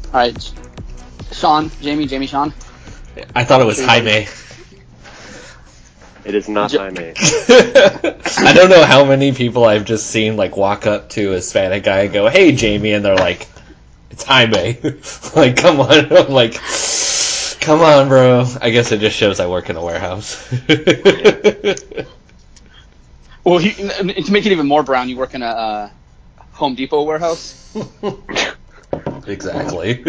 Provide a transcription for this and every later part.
All right, Sean, Jamie, Sean. I thought it was Jaime. It is not Jaime. I don't know how many people I've just seen like walk up to a Hispanic guy and go, "Hey, Jamie," and they're like, "It's Jaime." Like, come on. I'm like, come on, bro. I guess it just shows I work in a warehouse. Well, to make it even more brown, you work in a Home Depot warehouse. Exactly.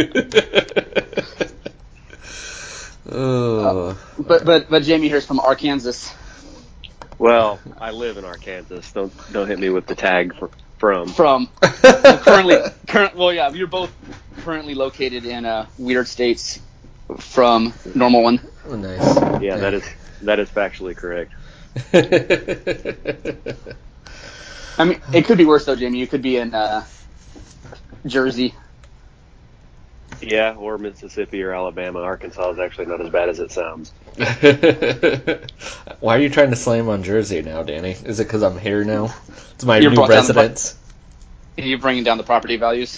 But Jamie here's from Arkansas. Well, I live in Arkansas. Don't hit me with the tag from. Well, yeah, you're both currently located in weird states from normal one. Oh, nice. Yeah, that is factually correct. I mean, it could be worse though, Jamie. You could be in Jersey. Yeah, or Mississippi or Alabama. Arkansas is actually not as bad as it sounds. Why are you trying to slam on Jersey now, Danny? Is it because I'm here now? It's my new residence. You're bringing down the property values.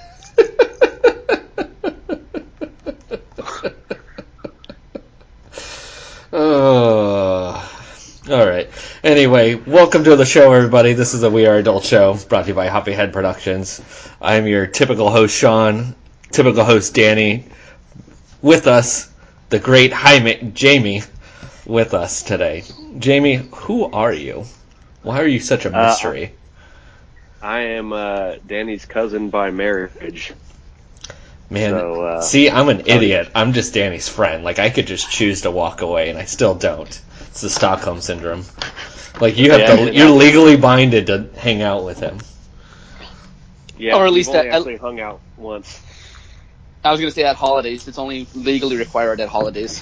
All right. Anyway, welcome to the show, everybody. This is a We Are Adult show brought to you by Hoppy Head Productions. I'm your typical host, Sean. Typical host, Danny. With us, the great Jamie, with us today. Jamie, who are you? Why are you such a mystery? I am Danny's cousin by marriage. Man, see, I'm an idiot. I'm just Danny's friend. Like, I could just choose to walk away, and I still don't. It's the Stockholm Syndrome. Like, you're legally binded to hang out with him. Yeah, or at least actually hung out once. I was going to say at holidays. It's only legally required at holidays.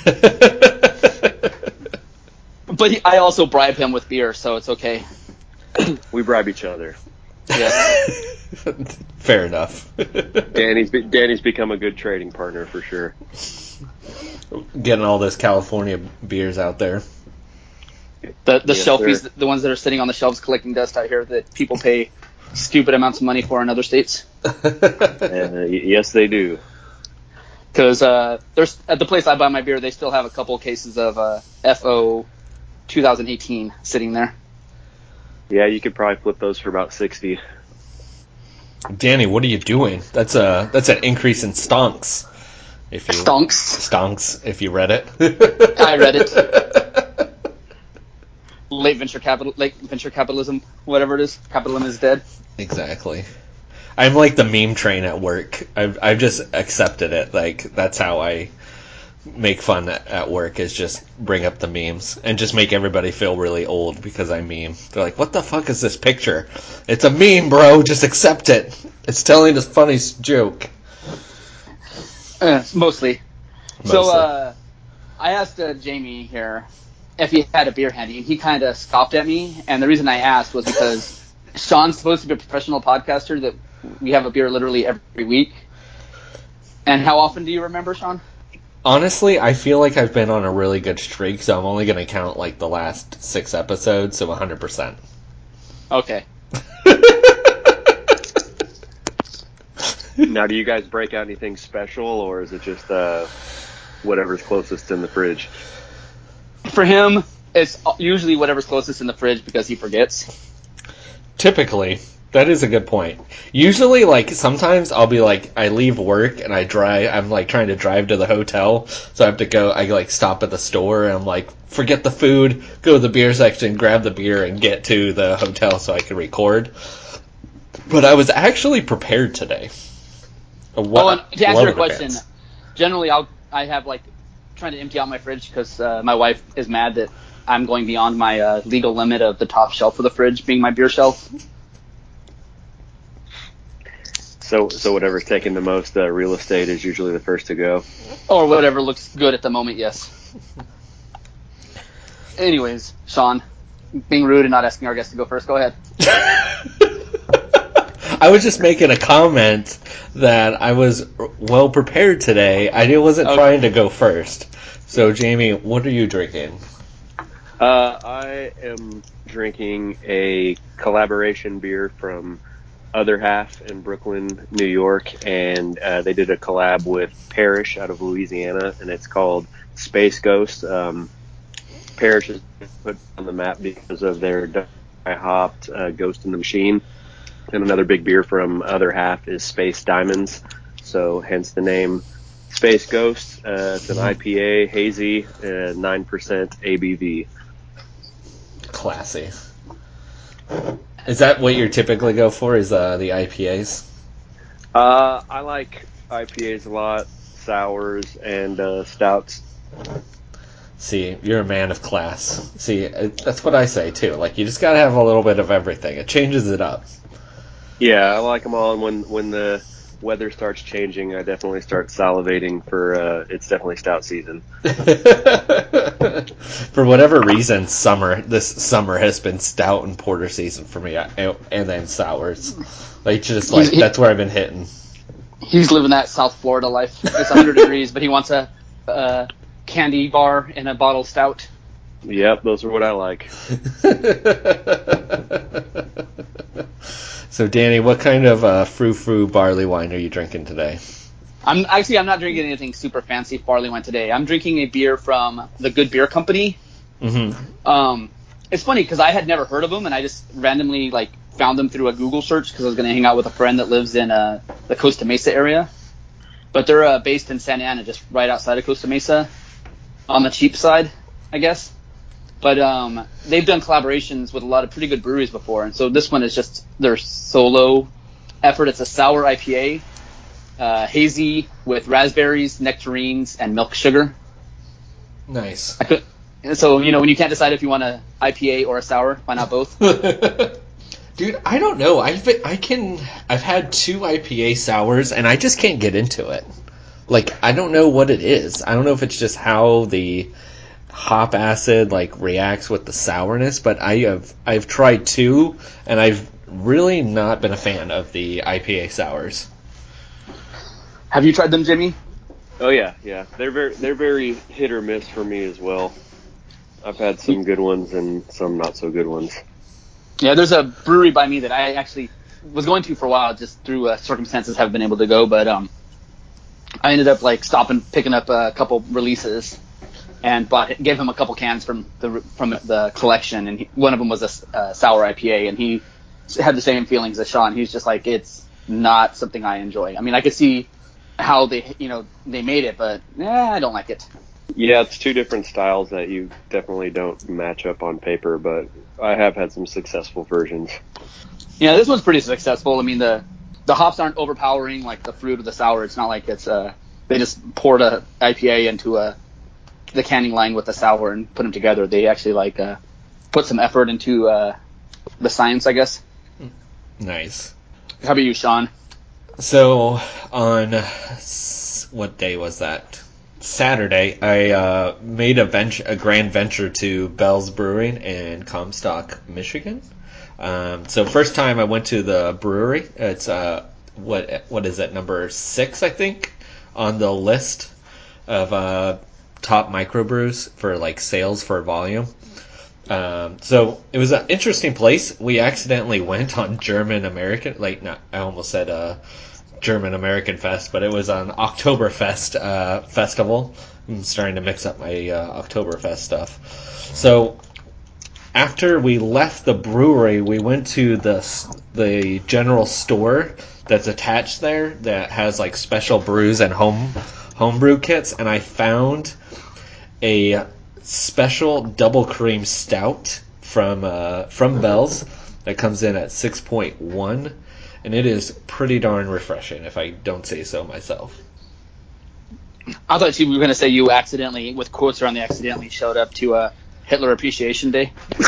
But I also bribe him with beer, so it's okay. We bribe each other. Yeah. Fair enough. Danny's become a good trading partner for sure. Getting all those California beers out there. The shelfies, sir. The ones that are sitting on the shelves collecting dust out here that people pay stupid amounts of money for in other states. Yes, they do. Because there's at the place I buy my beer, they still have a couple cases of FO 2018 sitting there. Yeah, you could probably flip those for about 60. Danny, what are you doing? That's an increase in stonks. Stonks, if you read it. I read it. Late venture capitalism, whatever it is. Capitalism is dead. Exactly. I'm like the meme train at work. I've just accepted it. Like, that's how I make fun at work, is just bring up the memes and just make everybody feel really old because I meme. They're like, what the fuck is this picture? It's a meme, bro. Just accept it. It's telling a funny joke. Mostly. So I asked Jamie here if he had a beer handy, and he kind of scoffed at me. And the reason I asked was because Sean's supposed to be a professional podcaster that we have a beer literally every week. And how often do you remember, Sean? Honestly, I feel like I've been on a really good streak, so I'm only going to count like the last 6 episodes, so 100%. Okay. Now, do you guys break out anything special, or is it just whatever's closest in the fridge? For him, it's usually whatever's closest in the fridge because he forgets. Typically. That is a good point. Usually, like, sometimes I'll be like, I leave work and I'm like trying to drive to the hotel, so I have to go, I like stop at the store and I'm like, forget the food, go to the beer section, grab the beer and get to the hotel so I can record. But I was actually prepared today. And to answer your question, generally I have like trying to empty out my fridge because my wife is mad that I'm going beyond my legal limit of the top shelf of the fridge being my beer shelf. So whatever's taking the most real estate is usually the first to go? Or whatever looks good at the moment, yes. Anyways, Sean, being rude and not asking our guest to go first, go ahead. I was just making a comment that I was well prepared today. I wasn't trying to go first. So, Jamie, what are you drinking? I am drinking a collaboration beer from Other Half in Brooklyn, New York, and they did a collab with Parrish out of Louisiana, and it's called Space Ghost. Parrish is put on the map because of their dry-hopped Ghost in the Machine. And another big beer from Other Half is Space Diamonds, so hence the name Space Ghost. It's an IPA, hazy, 9% ABV. Classy. Is that what you typically go for, is the IPAs? I like IPAs a lot, sours, and stouts. See, you're a man of class. See, that's what I say, too. Like, you just gotta have a little bit of everything. It changes it up. Yeah, I like them all, and when the weather starts changing, I definitely start salivating for, it's definitely stout season. For whatever reason, this summer has been stout and porter season for me, and then sours. That's where I've been hitting. He's living that South Florida life. It's 100 degrees, but he wants a candy bar and a bottle stout. Yep, those are what I like. So, Danny, what kind of frou-frou barley wine are you drinking today? I'm not drinking anything super fancy barley wine today. I'm drinking a beer from the Good Beer Company. Mm-hmm. It's funny because I had never heard of them, and I just randomly found them through a Google search because I was going to hang out with a friend that lives in the Costa Mesa area. But they're based in Santa Ana, just right outside of Costa Mesa, on the cheap side, I guess. But they've done collaborations with a lot of pretty good breweries before, and so this one is just their solo effort. It's a sour IPA, hazy with raspberries, nectarines, and milk sugar. Nice. So, when you can't decide if you want an IPA or a sour, why not both? Dude, I don't know. I've had 2 IPA sours, and I just can't get into it. I don't know what it is. I don't know if it's just how the hop acid reacts with the sourness, but I've tried 2, and I've really not been a fan of the IPA sours. Have you tried them, Jimmy? Oh yeah. They're very hit or miss for me as well. I've had some good ones and some not so good ones. Yeah, there's a brewery by me that I actually was going to for a while, just through circumstances haven't been able to go, but I ended up stopping, picking up a couple releases, and gave him a couple cans from the collection, and one of them was a sour IPA, and he had the same feelings as Sean. He's just it's not something I enjoy. I mean, I could see how they made it, but I don't like it. Yeah, it's 2 different styles that you definitely don't match up on paper, but I have had some successful versions. Yeah, this one's pretty successful. I mean, the hops aren't overpowering like the fruit of the sour. It's not like it's they just poured a IPA into the canning line with the sour and put them together. They actually put some effort into the science, I guess. Nice. How about you, Sean? So on what day was that? Saturday, I made a grand venture to Bell's Brewing in Comstock, Michigan. So first time I went to the brewery. It's what is it, number 6, I think, on the list of top microbrews for sales for volume. So it was an interesting place. We accidentally went on German American, I almost said German American Fest, but it was an Oktoberfest festival. I'm starting to mix up my Oktoberfest stuff. So after we left the brewery, we went to the general store that's attached there that has special brews and homebrew kits, and I found a special double cream stout from Bell's that comes in at 6.1, and it is pretty darn refreshing, if I don't say so myself. I thought you were going to say you accidentally, with quotes around the accidentally, showed up to Hitler Appreciation Day.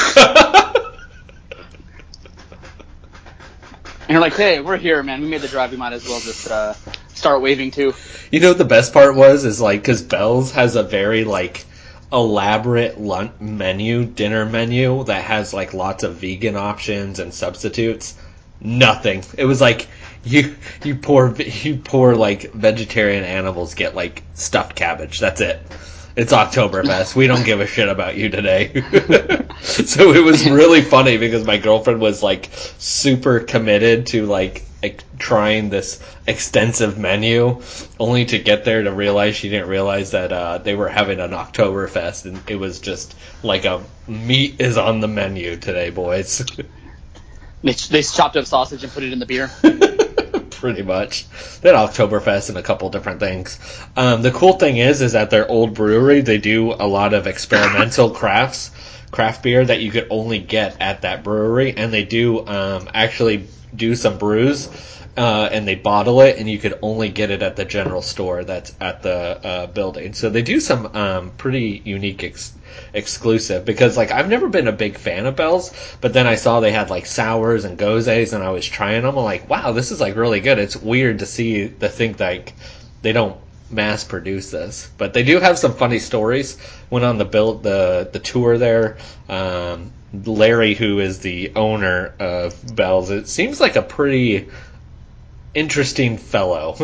And you're like, hey, we're here, man. We made the drive. We might as well just start waving too. You know what the best part was? Is because Bell's has a very elaborate dinner menu that has lots of vegan options and substitutes. Nothing. It was you poor vegetarian animals get stuffed cabbage. That's it. It's Oktoberfest. We don't give a shit about you today. So it was really funny because my girlfriend was like super committed to like trying this extensive menu, only to get there to realize she didn't realize that they were having an Oktoberfest, and it was just like a meat is on the menu today, boys. They chopped up sausage and put it in the beer. Pretty much. They had Oktoberfest and a couple different things. The cool thing is at their old brewery, they do a lot of experimental craft beer that you could only get at that brewery, and they do actually do some brews, and they bottle it, and you could only get it at the general store that's at the building. So they do some pretty unique exclusive, because like I've never been a big fan of Bell's, but then I saw they had like sours and gozes, and I was trying them. I'm like, wow, this is like really good. It's weird to think like they don't mass produce this, but they do have some funny stories. Went on the tour there. Larry, who is the owner of Bell's, it seems like a pretty interesting fellow.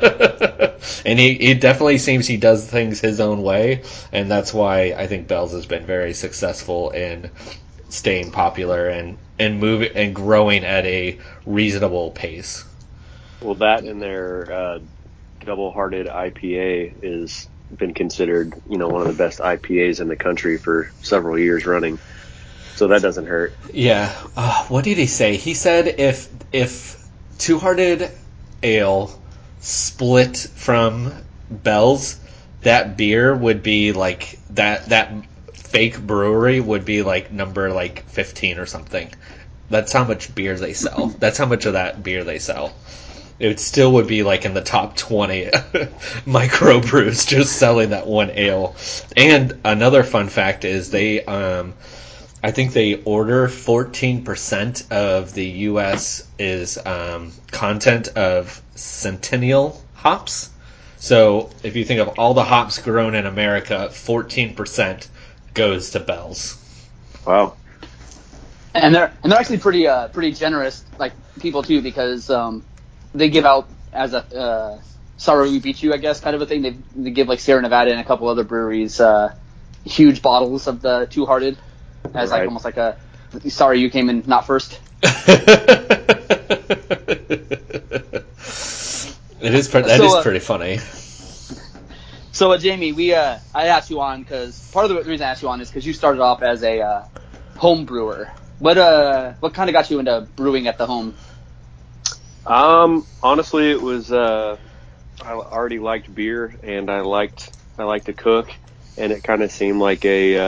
And he definitely seems he does things his own way, and that's why I think Bell's has been very successful in staying popular and moving and growing at a reasonable pace. Well, that and their double-hearted IPA is been considered, one of the best IPAs in the country for several years running. So that doesn't hurt. Yeah. What did he say? He said if Two Hearted Ale split from Bell's, that beer would be like that fake brewery would be like number like 15 or something. That's how much beer they sell. That's how much of that beer they sell. It still would be like in the top 20 microbrews just selling that one ale. And another fun fact is I think they order 14% of the U.S. is content of Centennial hops. So if you think of all the hops grown in America, 14% goes to Bell's. Wow. And they're actually pretty generous, like people too, because they give out as a sorry we beat you, I guess, kind of a thing. They give like Sierra Nevada and a couple other breweries huge bottles of the Two Hearted as like almost like a sorry you came in not first. That is pretty funny. So Jamie, I asked you on because part of the reason I asked you on is because you started off as a home brewer. What kind of got you into brewing at the home? Honestly, it was I already liked beer, and I liked to cook, and it kind of seemed like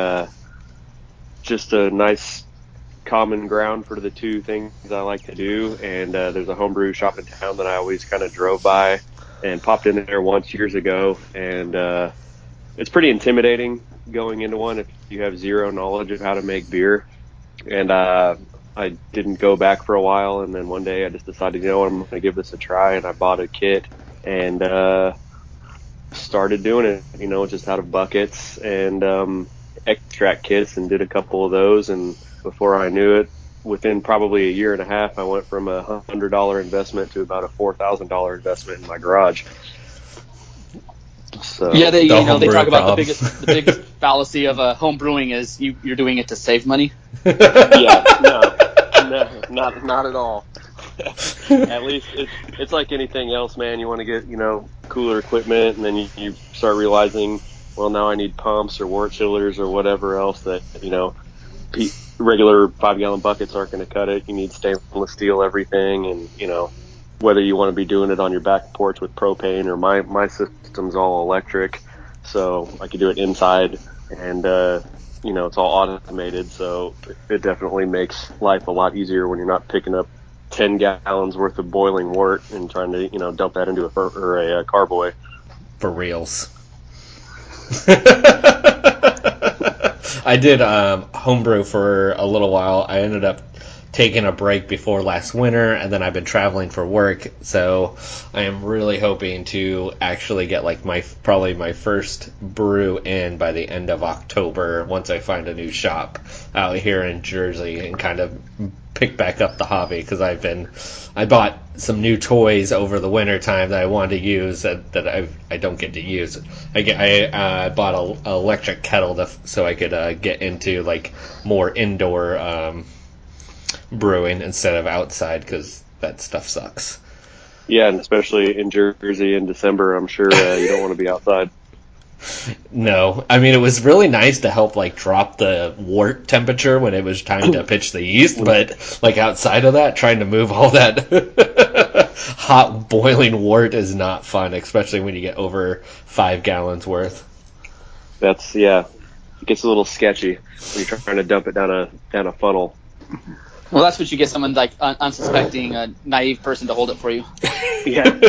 just a nice common ground for the two things I like to do. And there's a homebrew shop in town that I always kind of drove by and popped in there once years ago, and it's pretty intimidating going into one if you have zero knowledge of how to make beer. And I didn't go back for a while, and then one day I just decided, I'm going to give this a try, and I bought a kit and started doing it, just out of buckets and extract kits, and did a couple of those. And before I knew it, within probably a year and a half, I went from $100 investment to about a $4,000 investment in my garage. So yeah, they talk about the biggest fallacy of home brewing is you're doing it to save money. Yeah, no, not at all. At least it's like anything else, man. You want to get cooler equipment, and then you start realizing, well, now I need pumps or wort chillers or whatever else that regular 5-gallon buckets aren't going to cut it. You need stainless steel everything, and whether you want to be doing it on your back porch with propane, or my system's all electric, so I could do it inside, and it's all automated, so it definitely makes life a lot easier when you're not picking up 10 gallons worth of boiling wort and trying to dump that into a carboy. For reals. I did homebrew for a little while. I ended up taking a break before last winter, and then I've been traveling for work, so I am really hoping to actually get like probably my first brew in by the end of October, once I find a new shop out here in Jersey and kind of pick back up the hobby because I bought some new toys over the winter time that I wanted to use that I don't get to use. I bought an electric kettle so I could get into like more indoor brewing instead of outside because that stuff sucks. Yeah, and especially in Jersey in December, I'm sure you don't want to be outside. No, I mean it was really nice to help like drop the wort temperature when it was time to pitch the yeast, but like outside of that, trying to move all that hot boiling wort is not fun, especially when you get over 5 gallons worth. That's it gets a little sketchy when you're trying to dump it down a funnel. Well, that's what you get someone like unsuspecting, a naive person to hold it for you. Yeah.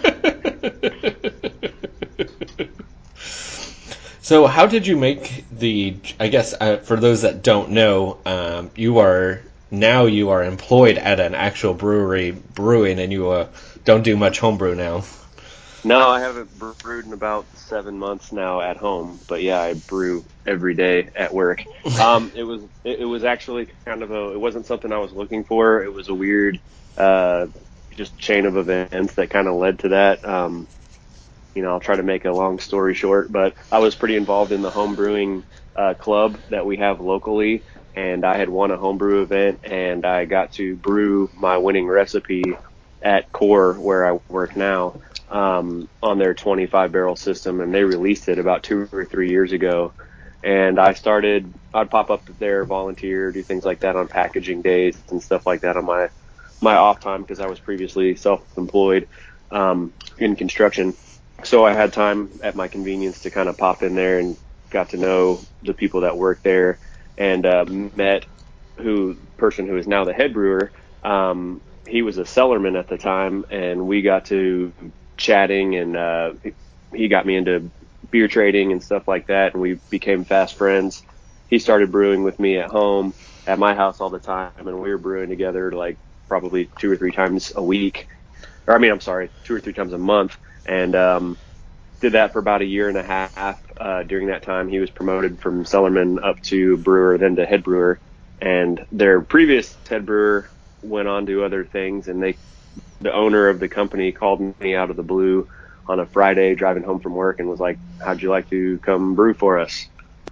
So how did you make I guess for those that don't know, you are employed at an actual brewery brewing, and you don't do much homebrew now. No, I haven't brewed in about 7 months now at home, but yeah, I brew every day at work. It was actually kind of it wasn't something I was looking for. It was a weird, just chain of events that kind of led to that. I'll try to make a long story short, but I was pretty involved in the home brewing club that we have locally, and I had won a homebrew event, and I got to brew my winning recipe at Core, where I work now, on their 25 barrel system, and they released it about 2 or 3 years ago. And I'd pop up there, volunteer, do things like that on packaging days and stuff like that on my off time because I was previously self-employed in construction. So I had time at my convenience to kind of pop in there and got to know the people that work there, and met person who is now the head brewer. He was a cellarman at the time, and we got to chatting, and he got me into beer trading and stuff like that, and we became fast friends. He started brewing with me at home, at my house all the time, and we were brewing together like probably 2 or 3 times a week. I'm sorry, 2 or 3 times a month. And did that for about a year and a half. During that time, he was promoted from cellarman up to brewer, then to head brewer. And their previous head brewer went on to other things, and the owner of the company called me out of the blue on a Friday driving home from work and was like, "How'd you like to come brew for us?"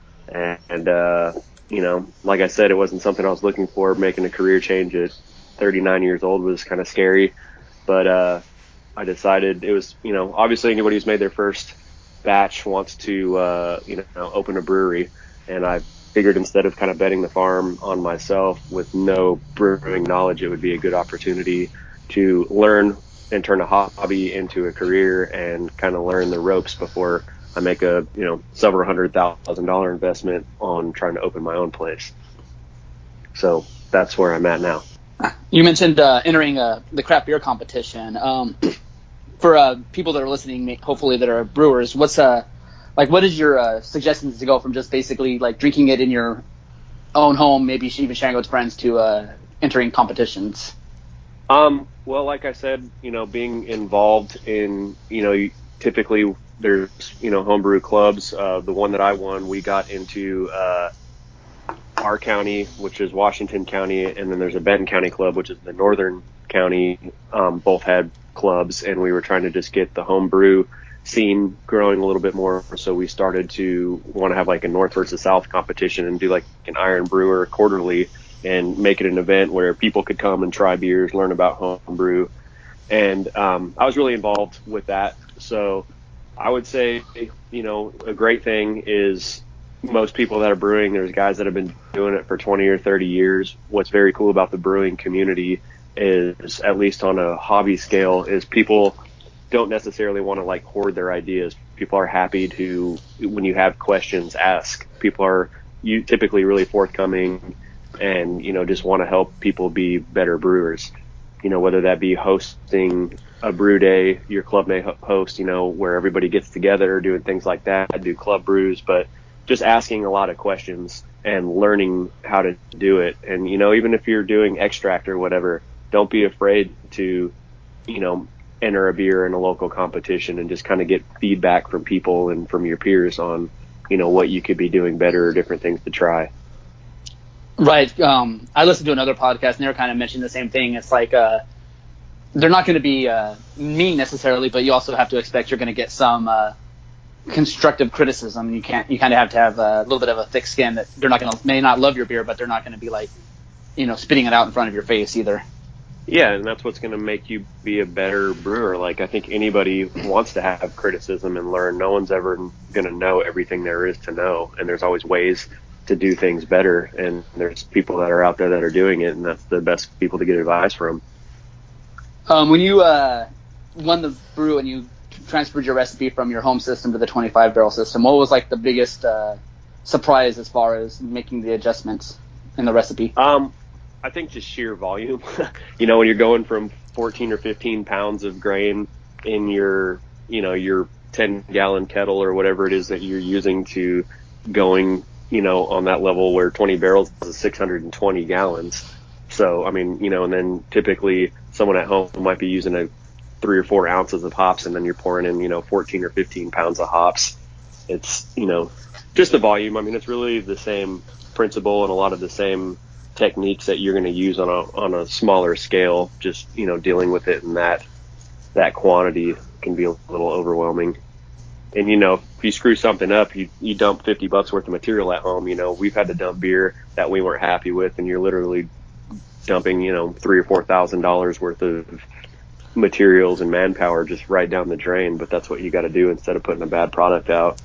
And like I said, it wasn't something I was looking for. Making a career change at 39 years old was kind of scary, but I decided it was, obviously anybody who's made their first batch wants to, open a brewery. And I figured instead of kind of betting the farm on myself with no brewing knowledge, it would be a good opportunity to learn and turn a hobby into a career and kind of learn the ropes before I make a, several $100,000 investment on trying to open my own place. So that's where I'm at now. You mentioned entering the craft beer competition. For people that are listening, hopefully that are brewers, what is your suggestions to go from just basically like drinking it in your own home, maybe even sharing it with friends, to entering competitions? Well, like I said, being involved in, typically there's, homebrew clubs. The one that I won, we got into our county, which is Washington County, and then there's a Benton County club, which is the northern county. Both had clubs, and we were trying to just get the homebrew scene growing a little bit more. So we started to want to have like a North versus South competition and do like an Iron Brewer quarterly and make it an event where people could come and try beers, learn about homebrew. And I was really involved with that. So I would say, a great thing is most people that are brewing, there's guys that have been doing it for 20 or 30 years. What's very cool about the brewing community is, at least on a hobby scale, is people don't necessarily want to like hoard their ideas. People are happy to, when you have questions, ask. People are typically really forthcoming and, just want to help people be better brewers. Whether that be hosting a brew day, your club may host, where everybody gets together, doing things like that, do club brews, but just asking a lot of questions and learning how to do it. And, even if you're doing extract or whatever, don't be afraid to, enter a beer in a local competition and just kind of get feedback from people and from your peers on, what you could be doing better or different things to try. Right. I listened to another podcast, and they were kind of mentioning the same thing. It's like they're not going to be mean necessarily, but you also have to expect you're going to get some constructive criticism. You kind of have to have a little bit of a thick skin that they're not going to may not love your beer, but they're not going to be like, spitting it out in front of your face either. Yeah, and that's what's going to make you be a better brewer. Like, I think anybody wants to have criticism and learn. No one's ever going to know everything there is to know, and there's always ways to do things better, and there's people that are out there that are doing it, and that's the best people to get advice from. When you won the brew and you transferred your recipe from your home system to the 25-barrel system, what was like the biggest surprise as far as making the adjustments in the recipe? I think just sheer volume. When you're going from 14 or 15 pounds of grain in your 10-gallon kettle or whatever it is that you're using to going, on that level where 20 barrels is 620 gallons. So, and then typically someone at home might be using 3 or 4 ounces of hops, and then you're pouring in, 14 or 15 pounds of hops. It's, just the volume. It's really the same principle and a lot of the same techniques that you're going to use on a smaller scale. Just, dealing with it in that quantity can be a little overwhelming. And, if you screw something up, you dump $50 worth of material at home. We've had to dump beer that we weren't happy with, and you're literally dumping, $3,000 or $4,000 worth of materials and manpower just right down the drain. But that's what you got to do instead of putting a bad product out.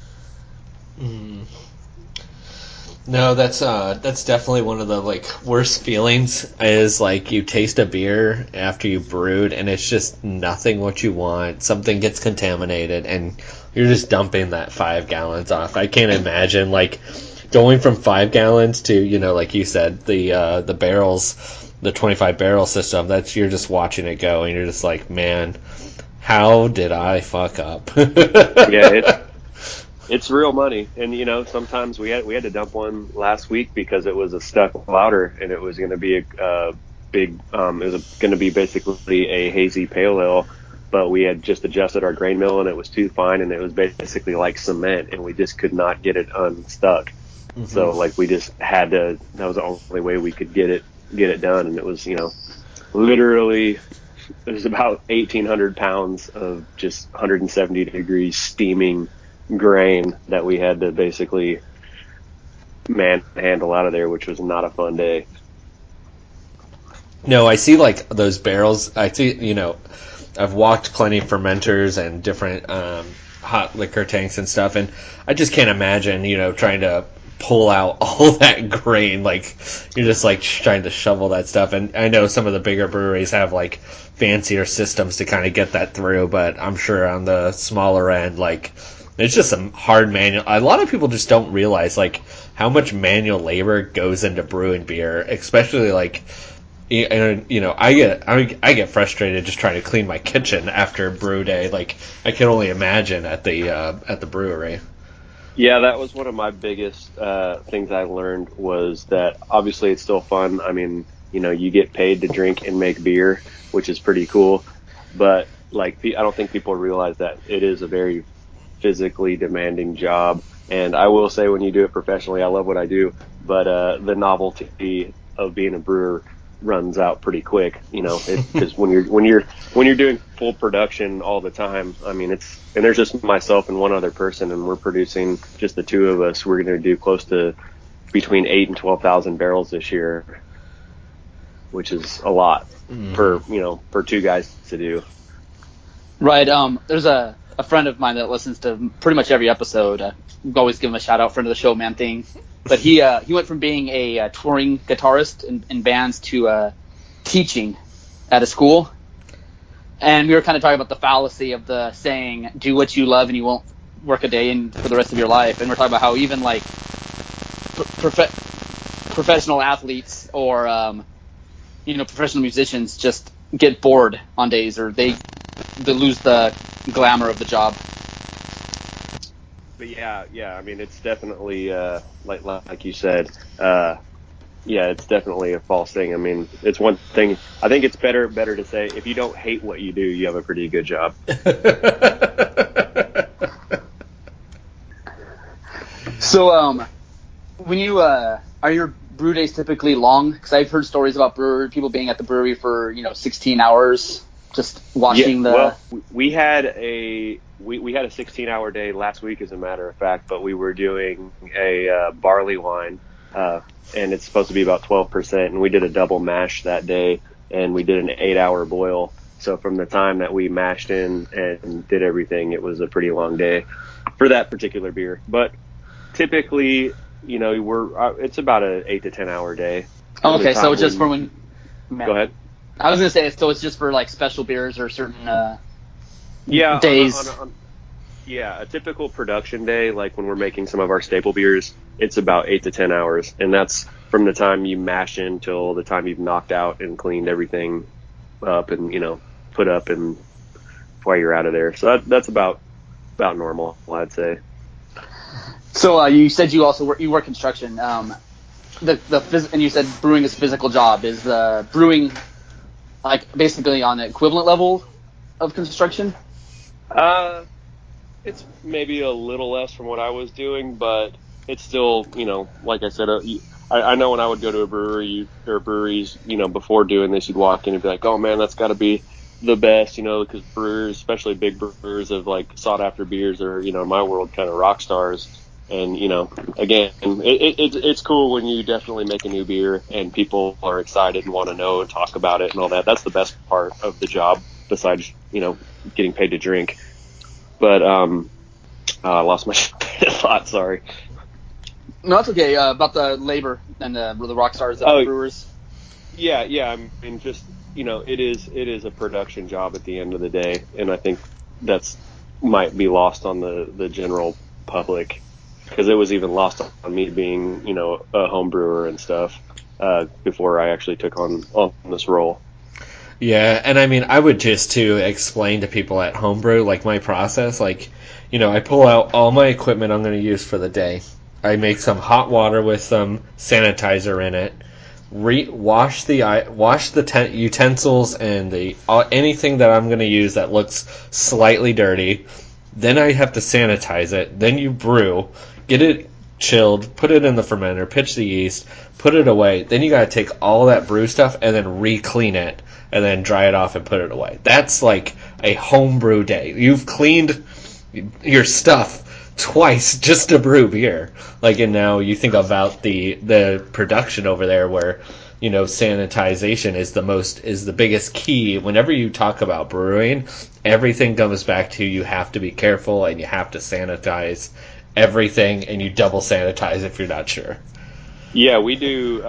No, that's definitely one of the worst feelings is you taste a beer after you brewed and it's just nothing what you want. Something gets contaminated and you're just dumping that 5 gallons off. I can't imagine going from 5 gallons to like you said the barrels, the 25 barrel system. That's you're just watching it go and you're just like, man, how did I fuck up? Yeah, it's real money. And, sometimes we had to dump one last week because it was a stuck lauter and it was going to be a big, it was going to be basically a hazy pale ale, but we had just adjusted our grain mill and it was too fine and it was basically like cement and we just could not get it unstuck. Mm-hmm. So we just had to, that was the only way we could get it done. And it was, literally, it was about 1,800 pounds of just 170 degrees steaming grain that we had to basically manhandle out of there, which was not a fun day. No, I see those barrels. I see, I've walked plenty of fermenters and different hot liquor tanks and stuff, and I just can't imagine, trying to pull out all that grain. You're just trying to shovel that stuff. And I know some of the bigger breweries have fancier systems to kind of get that through, but I'm sure on the smaller end, it's just some hard manual. A lot of people just don't realize how much manual labor goes into brewing beer, especially I get frustrated just trying to clean my kitchen after brew day. I can only imagine at the brewery. Yeah, that was one of my biggest things I learned was that obviously it's still fun. You get paid to drink and make beer, which is pretty cool. But I don't think people realize that it is a very physically demanding job. And I will say when you do it professionally, I love what I do, but the novelty of being a brewer runs out pretty quick, because when you're doing full production all the time, and there's just myself and one other person and we're producing just the two of us. We're going to do close to between 8,000 and 12,000 barrels this year, which is a lot for two guys to do. Right. There's a friend of mine that listens to pretty much every episode. Always give him a shout out, friend of the show, man thing. But he went from being a touring guitarist in bands to teaching at a school. And we were kind of talking about the fallacy of the saying, do what you love and you won't work a day for the rest of your life. And we're talking about how even professional athletes or, professional musicians just get bored on days or they lose the glamour of the job. But yeah, it's definitely like you said, it's definitely a false thing. It's one thing. I think it's better to say if you don't hate what you do, you have a pretty good job. So, when you are your brew days typically long? Because I've heard stories about people being at the brewery for 16 hours just watching the. Well, we had a 16-hour day last week, as a matter of fact, but we were doing a barley wine, and it's supposed to be about 12%, and we did a double mash that day, and we did an 8-hour boil. So from the time that we mashed in and did everything, it was a pretty long day for that particular beer. But typically, it's about an 8 to 10 hour day. Oh, okay, so just for when. Go ahead. I was gonna say, so it's just for like special beers or certain days. A typical production day, like when we're making some of our staple beers, it's about 8 to 10 hours, and that's from the time you mash in till the time you've knocked out and cleaned everything up and put up and while you're out of there. So that's about normal, I'd say. So you said you also work construction. And you said brewing is a physical job. Is brewing like basically on the equivalent level of construction? It's maybe a little less from what I was doing, but it's still, like I said, I know when I would go to a brewery or breweries, before doing this, you'd walk in and be like, oh man, that's got to be the best, because brewers, especially big brewers of like sought after beers are, in my world, kind of rock stars. And, again, it's cool when you definitely make a new beer and people are excited and want to know and talk about it and all that. That's the best part of the job besides, getting paid to drink. But I lost my thought. Sorry. No, that's okay. About the labor and the rock stars of the brewers. Yeah. I mean, just it is a production job at the end of the day, and I think that's might be lost on the general public because it was even lost on me being a home brewer and stuff before I actually took on this role. Yeah, and I mean, I would just to explain to people at homebrew, like my process, like, I pull out all my equipment I'm going to use for the day. I make some hot water with some sanitizer in it. Wash the utensils and anything that I'm going to use that looks slightly dirty. Then I have to sanitize it. Then you brew, get it chilled, put it in the fermenter, pitch the yeast, put it away. Then you got to take all that brew stuff and then re-clean it and then dry it off and put it away. That's like a homebrew day. You've cleaned your stuff twice just to brew beer. And now you think about the production over there where, sanitization is the biggest key. Whenever you talk about brewing, everything comes back to you have to be careful and you have to sanitize everything and you double sanitize if you're not sure. Yeah, we do.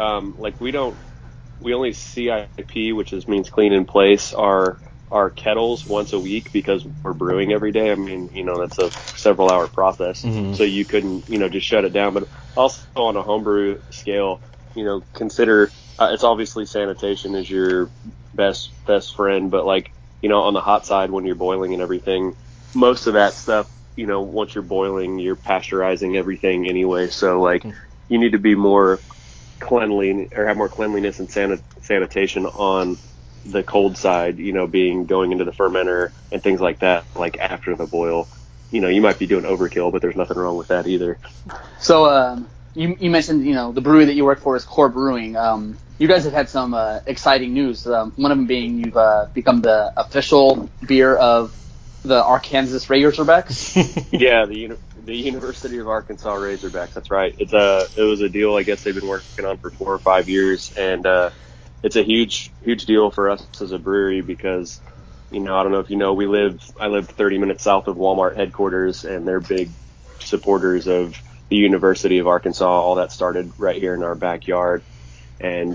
We only CIP, which means clean in place, our kettles once a week because we're brewing every day. I mean, that's a several hour process. Mm-hmm. So you couldn't, just shut it down. But also on a homebrew scale, consider, it's obviously sanitation is your best friend, but on the hot side when you're boiling and everything, most of that stuff, once you're boiling, you're pasteurizing everything anyway. So you need to be more cleanly or have more cleanliness and sanitation on the cold side, being going into the fermenter and things like that, like after the boil. You might be doing overkill, but there's nothing wrong with that either. So you mentioned, the brewery that you work for is Core Brewing. You guys have had some exciting news. One of them being you've become the official beer of the Arkansas Razorbacks. Yeah, the University of Arkansas Razorbacks. That's right. It was a deal I guess they've been working on for 4 or 5 years, and it's a huge deal for us as a brewery because I don't know if I live 30 minutes south of Walmart headquarters, and they're big supporters of the University of Arkansas. All that started right here in our backyard, and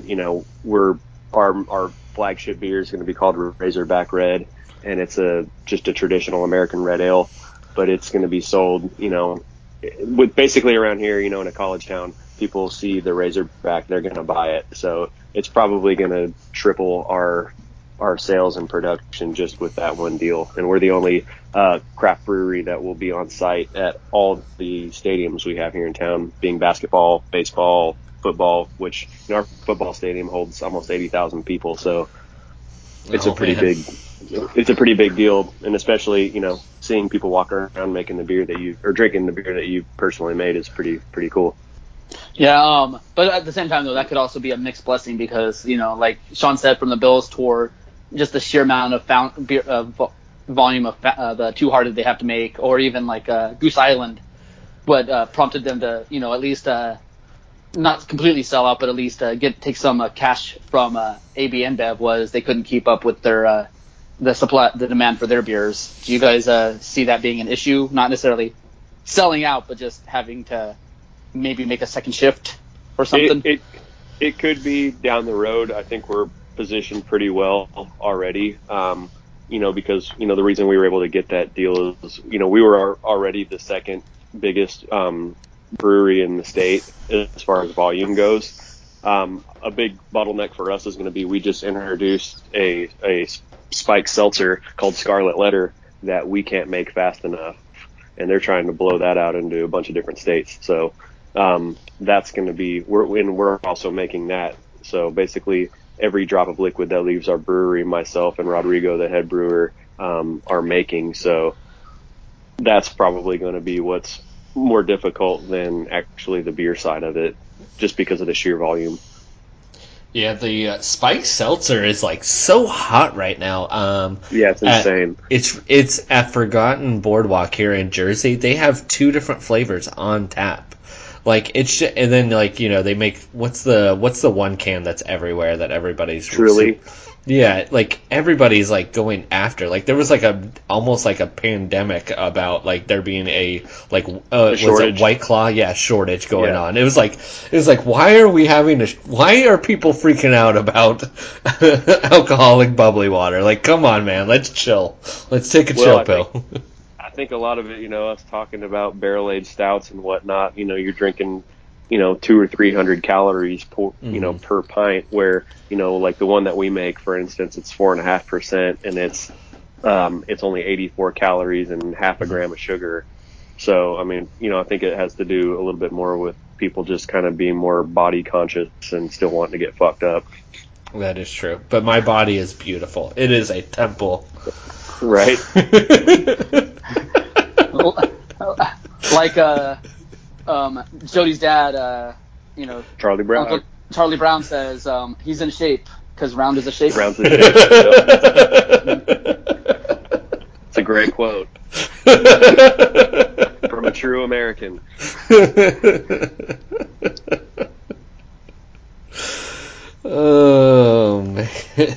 our flagship beer is going to be called Razorback Red. And it's just a traditional American red ale, but it's going to be sold, with basically around here, in a college town, people see the Razorback, they're going to buy it. So it's probably going to triple our sales and production just with that one deal. And we're the only craft brewery that will be on site at all the stadiums we have here in town, being basketball, baseball, football, which our football stadium holds almost 80,000 people. So it's a pretty big deal, and especially seeing people walk around making the beer drinking the beer that you personally made is pretty cool. Yeah, but at the same time, though, that could also be a mixed blessing because, like Sean said, from the Bills tour, just the sheer amount of volume of the Two Hearted they have to make, or even like Goose Island, what prompted them to, at least not completely sell out, but at least take some cash from AB InBev was they couldn't keep up with their the demand for their beers. Do you guys see that being an issue? Not necessarily selling out, but just having to maybe make a second shift or something? It could be down the road. I think we're positioned pretty well already. Because the reason we were able to get that deal is we were already the second biggest brewery in the state as far as volume goes. A big bottleneck for us is going to be we just introduced a spiked seltzer called Scarlet Letter that we can't make fast enough, and they're trying to blow that out into a bunch of different states. So that's going to be we're also making that. So basically, every drop of liquid that leaves our brewery, myself and Rodrigo, the head brewer, are making. So that's probably going to be what's more difficult than actually the beer side of it, just because of the sheer volume. Yeah, the spiked seltzer is like so hot right now. Yeah, it's insane. It's at Forgotten Boardwalk here in Jersey. They have 2 different flavors on tap. Like and then they make what's the one can that's everywhere that everybody's Truly. Yeah, like everybody's like going after. Like there was like almost like a pandemic about like there being a was it White Claw? Yeah, shortage going on. It was like why are people freaking out about alcoholic bubbly water? Like come on, man, let's chill. Let's take a chill pill. I think a lot of it, us talking about barrel-aged stouts and whatnot, you're drinking, 200 or 300 calories per pint, where, like the one that we make, for instance, it's 4.5%, and it's only 84 calories and half a gram of sugar. So, I mean, I think it has to do a little bit more with people just kind of being more body conscious and still wanting to get fucked up. That is true. But my body is beautiful. It is a temple. Right. Like Jody's dad, Charlie Brown. Uncle Charlie Brown says he's in shape because round is a shape. Round's a shape. It's a great quote from a true American. Oh man.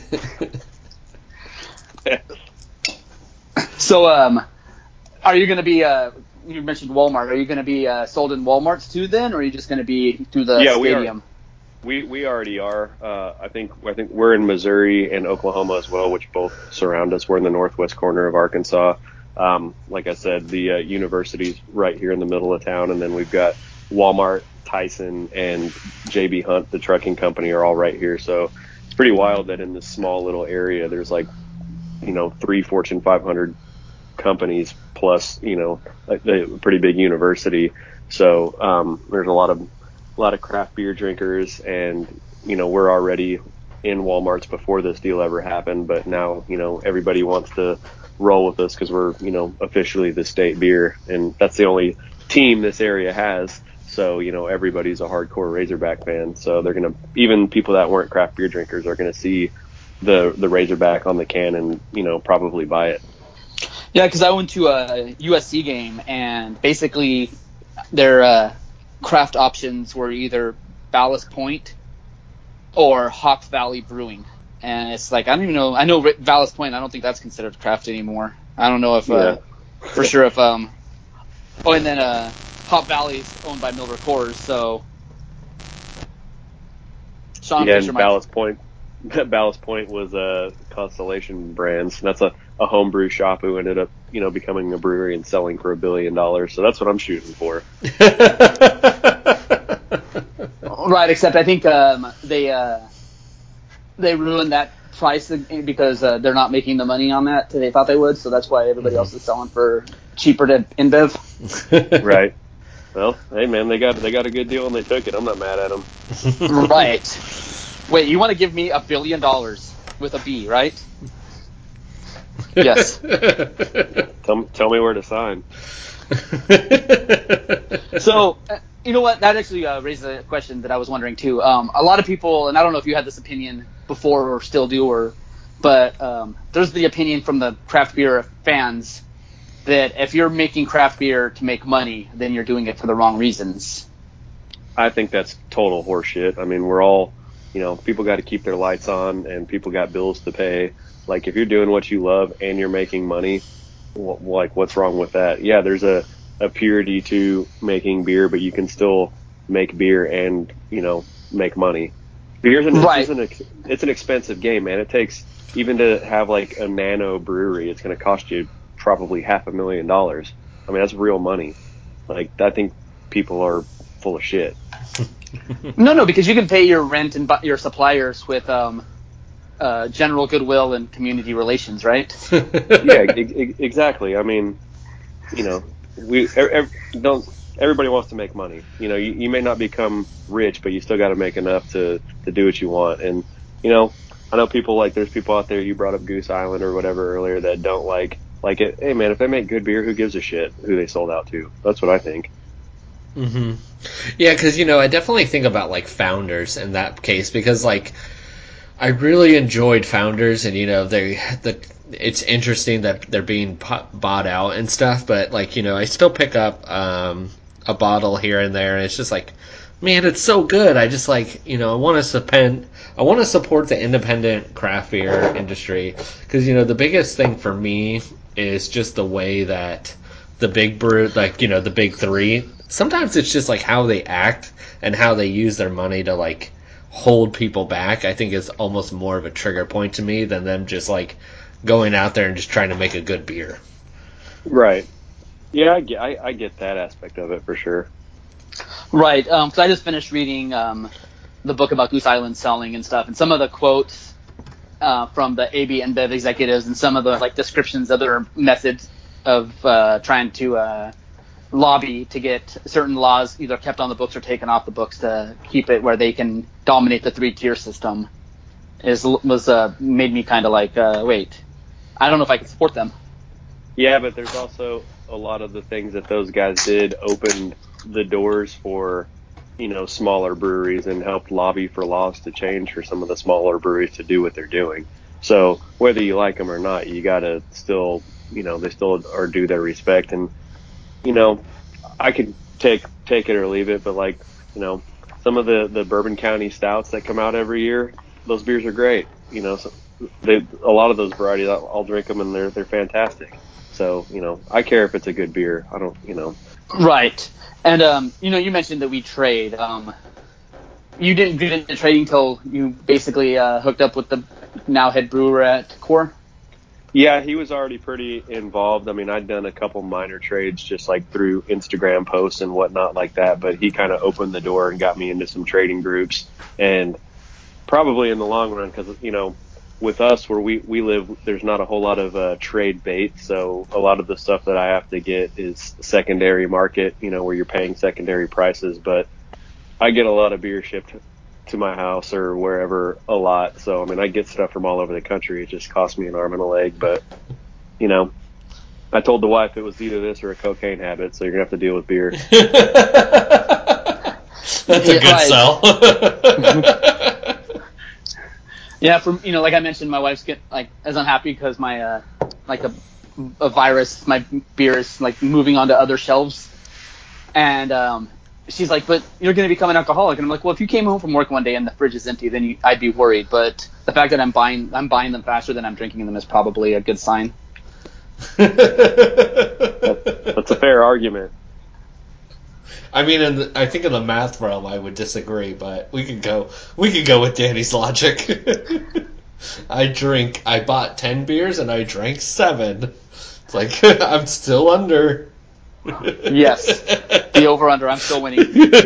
So, are you going to be? You mentioned Walmart. Are you going to be sold in Walmarts too then, or are you just going to be through the stadium? We already are. I think we're in Missouri and Oklahoma as well, which both surround us. We're in the northwest corner of Arkansas. Like I said, the university's right here in the middle of town, and then we've got Walmart, Tyson, and JB Hunt, the trucking company, are all right here. So it's pretty wild that in this small little area, there's 3 Fortune 500 companies plus, a pretty big university. So there's a lot of craft beer drinkers, and we're already in Walmarts before this deal ever happened, but now everybody wants to roll with us because we're officially the state beer, and that's the only team this area has. So everybody's a hardcore Razorback fan, so they're gonna, even people that weren't craft beer drinkers are gonna see the Razorback on the can and probably buy it. Yeah, because I went to a USC game, and basically their craft options were either Ballast Point or Hawk Valley Brewing. And it's like, I don't even know. I know Ballast Point, I don't think that's considered craft anymore. I don't know if, for sure if, and then Hawk Valley's owned by Miller Coors, so. Sean Fisher, and Ballast Point. Ballast Point was Constellation Brands. That's a homebrew shop who ended up, becoming a brewery and selling for $1 billion. So that's what I'm shooting for. Right, except I think they ruined that price because they're not making the money on that they thought they would. So that's why everybody else is selling for cheaper to InBev. Right. Well, hey man, they got a good deal and they took it. I'm not mad at them. Right. Wait, you want to give me $1 billion with a B, right? Yes. Tell me where to sign. So, You know what? That actually raises a question that I was wondering too. A lot of people, and I don't know if you had this opinion before or still do, but there's the opinion from the craft beer fans that if you're making craft beer to make money, then you're doing it for the wrong reasons. I think that's total horseshit. I mean, we're all, people got to keep their lights on and people got bills to pay. Like, if you're doing what you love and you're making money, like, what's wrong with that? Yeah, there's a purity to making beer, but you can still make beer and, make money. Beer's it's an expensive game, man. It takes, even to have like a nano brewery, it's going to cost you probably $500,000. I mean, that's real money. Like, I think people are full of shit. No, because you can pay your rent and your suppliers with general goodwill and community relations, right? Yeah, exactly. I mean, everybody wants to make money. You may not become rich, but you still got to make enough to do what you want. And, I know there's people out there, you brought up Goose Island or whatever earlier, that don't like it. Hey man, if they make good beer, who gives a shit who they sold out to? That's what I think. Mm-hmm. Yeah, because, I definitely think about, like, Founders in that case, because, like, I really enjoyed Founders, and, it's interesting that they're being bought out and stuff, but, like, I still pick up a bottle here and there, and it's just like, man, it's so good. I just, like, I want to support the independent craft beer industry, because, the biggest thing for me is just the way that the big brew, like, the big three, sometimes it's just like how they act and how they use their money to, like, hold people back. I think is almost more of a trigger point to me than them just, like, going out there and just trying to make a good beer. Right. Yeah, I get that aspect of it for sure. Right. So I just finished reading the book about Goose Island selling and stuff, and some of the quotes from the AB and Bev executives, and some of the, like, descriptions of their methods of trying to lobby to get certain laws either kept on the books or taken off the books to keep it where they can dominate the 3-tier system made me kind of like, wait, I don't know if I can support them. Yeah, but there's also a lot of the things that those guys did opened the doors for, smaller breweries and helped lobby for laws to change for some of the smaller breweries to do what they're doing. So whether you like them or not, you got to still, they still are due their respect. And, I could take it or leave it, but, like, some of the Bourbon County stouts that come out every year, those beers are great. So a lot of those varieties, I'll drink them and they're fantastic. So, I care if it's a good beer. I don't. Right. And, you mentioned that we trade. You didn't get into trading until you basically hooked up with the now head brewer at Core? Yeah, he was already pretty involved. I mean, I'd done a couple minor trades just like through Instagram posts and whatnot like that, but he kind of opened the door and got me into some trading groups. And probably in the long run, because, with us where we live, there's not a whole lot of trade bait. So a lot of the stuff that I have to get is secondary market, where you're paying secondary prices. But I get a lot of beer shipped to my house or wherever a lot. So, I mean, I get stuff from all over the country. It just costs me an arm and a leg. But, I told the wife it was either this or a cocaine habit. So you're going to have to deal with beer. That's a good sell. Yeah, like I mentioned, my wife's as unhappy because my a virus, my beer is like moving onto other shelves, and she's like, "But you're going to become an alcoholic." And I'm like, "Well, if you came home from work one day and the fridge is empty, then I'd be worried. But the fact that I'm buying them faster than I'm drinking them is probably a good sign." That's a fair argument. I mean, I think in the math realm, I would disagree, but we could go with Danny's logic. I bought 10 beers and I drank 7. It's like, I'm still under. Yes. The over-under, I'm still winning.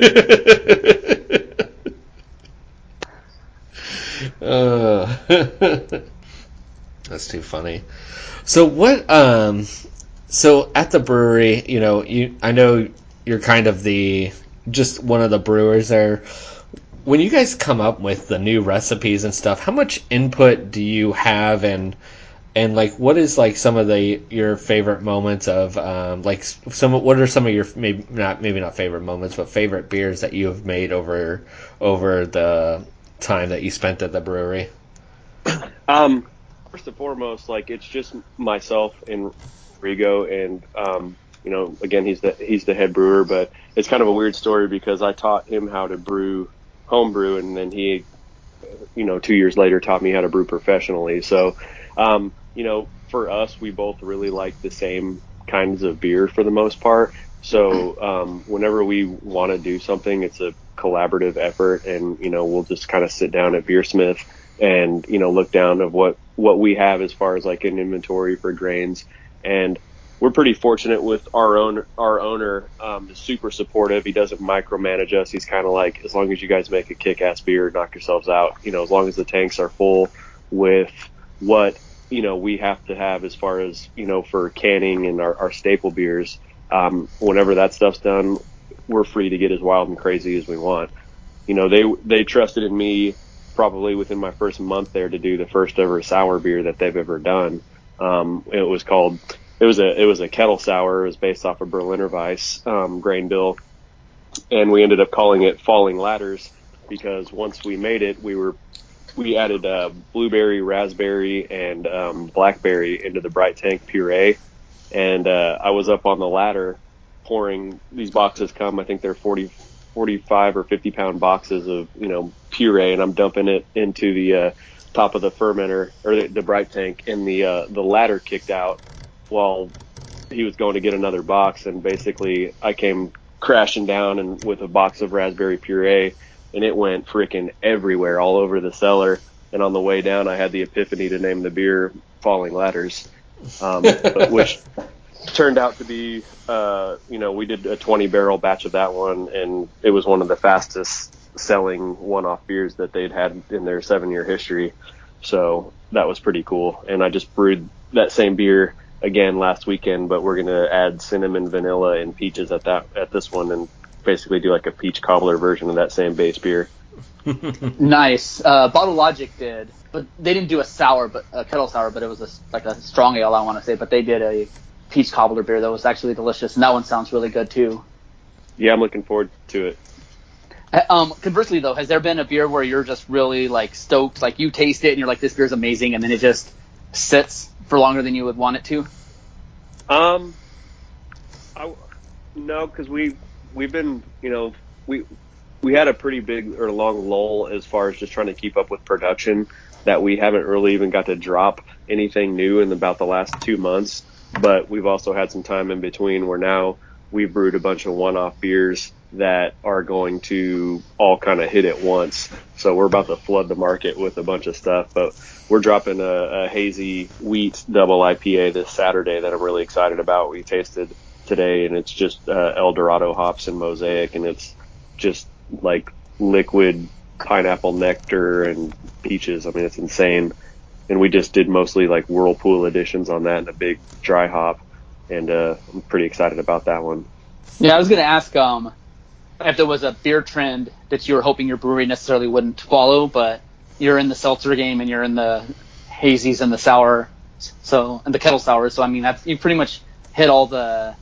That's too funny. So what, so at the brewery, I know you're kind of just one of the brewers there. When you guys come up with the new recipes and stuff, how much input do you have, and And like, what is like some of your favorite moments of what are some of your maybe not favorite moments, but favorite beers that you have made over the time that you spent at the brewery? First and foremost, like it's just myself and Rigo, and again, he's the head brewer, but it's kind of a weird story because I taught him how to brew home brew, and then he 2 years later taught me how to brew professionally. So, for us, we both really like the same kinds of beer for the most part. So, whenever we want to do something, it's a collaborative effort, and, we'll just kind of sit down at Beersmith and, look down of what we have as far as like an inventory for grains. And we're pretty fortunate with our owner, is super supportive. He doesn't micromanage us. He's kind of like, as long as you guys make a kick-ass beer, knock yourselves out, as long as the tanks are full with what, we have to have as far as, for canning and our staple beers. Whenever that stuff's done, we're free to get as wild and crazy as we want. They trusted in me probably within my first month there to do the first ever sour beer that they've ever done. It was a kettle sour. It was based off of Berliner Weiss, grain bill. And we ended up calling it Falling Ladders because once we made it, we added, blueberry, raspberry, and, blackberry into the Bright Tank puree. And, I was up on the ladder pouring these boxes I think they're 45 or 50 pound boxes of, puree, and I'm dumping it into the, top of the fermenter or the Bright Tank, and the ladder kicked out while he was going to get another box, and basically I came crashing down and with a box of raspberry puree, and it went freaking everywhere all over the cellar. And on the way down, I had the epiphany to name the beer Falling Ladders, which turned out to be, we did a 20 barrel batch of that one, and it was one of the fastest selling one-off beers that they'd had in their 7-year history. So that was pretty cool. And I just brewed that same beer again last weekend, but we're going to add cinnamon, vanilla, and peaches at this one, and basically do like a peach cobbler version of that same base beer. Nice. Bottle Logic did, but they didn't do a kettle sour, but it was like a strong ale, I want to say, but they did a peach cobbler beer that was actually delicious, and that one sounds really good too. Yeah, I'm looking forward to it. Conversely though, has there been a beer where you're just really like stoked, like you taste it and you're like, this beer's amazing, and then it just sits for longer than you would want it to? No, because we've been, we had a pretty big or long lull as far as just trying to keep up with production, that we haven't really even got to drop anything new in about the last 2 months. But we've also had some time in between where now we've brewed a bunch of one-off beers that are going to all kind of hit at once. So we're about to flood the market with a bunch of stuff, but we're dropping a hazy wheat double IPA this Saturday that I'm really excited about. We tasted today, and it's just El Dorado hops and Mosaic, and it's just like liquid pineapple nectar and peaches. I mean, it's insane. And we just did mostly like Whirlpool editions on that and a big dry hop, and I'm pretty excited about that one. Yeah, I was going to ask if there was a beer trend that you were hoping your brewery necessarily wouldn't follow, but you're in the seltzer game and you're in the hazies and the sour, and the kettle sour. So I mean, you pretty much hit all the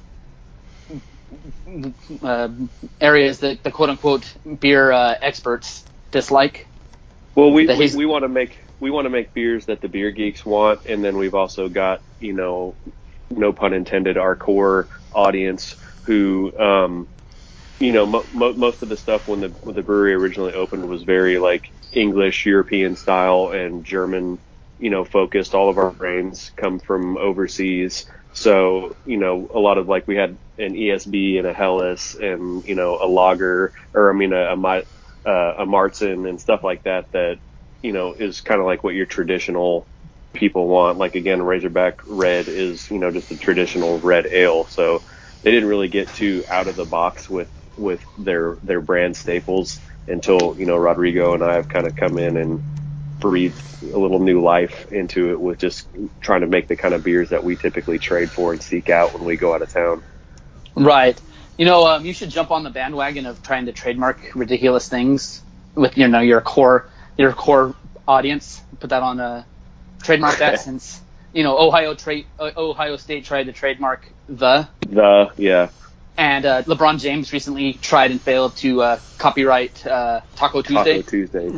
areas that the quote unquote beer experts dislike. Well, we want to make beers that the beer geeks want, and then we've also got, no pun intended, our core audience who, most of the stuff when the brewery originally opened was very like English, European style, and German, focused. All of our grains come from overseas. So, a lot of like we had an ESB and a Helles and, a lager, or a Marzen and stuff like that, is kind of like what your traditional people want. Like again, Razorback Red is, just a traditional red ale. So they didn't really get too out of the box with their brand staples until, Rodrigo and I have kind of come in and breathed a little new life into it with just trying to make the kind of beers that we typically trade for and seek out when we go out of town. Right. You should jump on the bandwagon of trying to trademark ridiculous things with, your core audience. Put that on trademark that since Ohio State tried to trademark yeah. And LeBron James recently tried and failed to copyright Taco Tuesday. Taco Tuesday.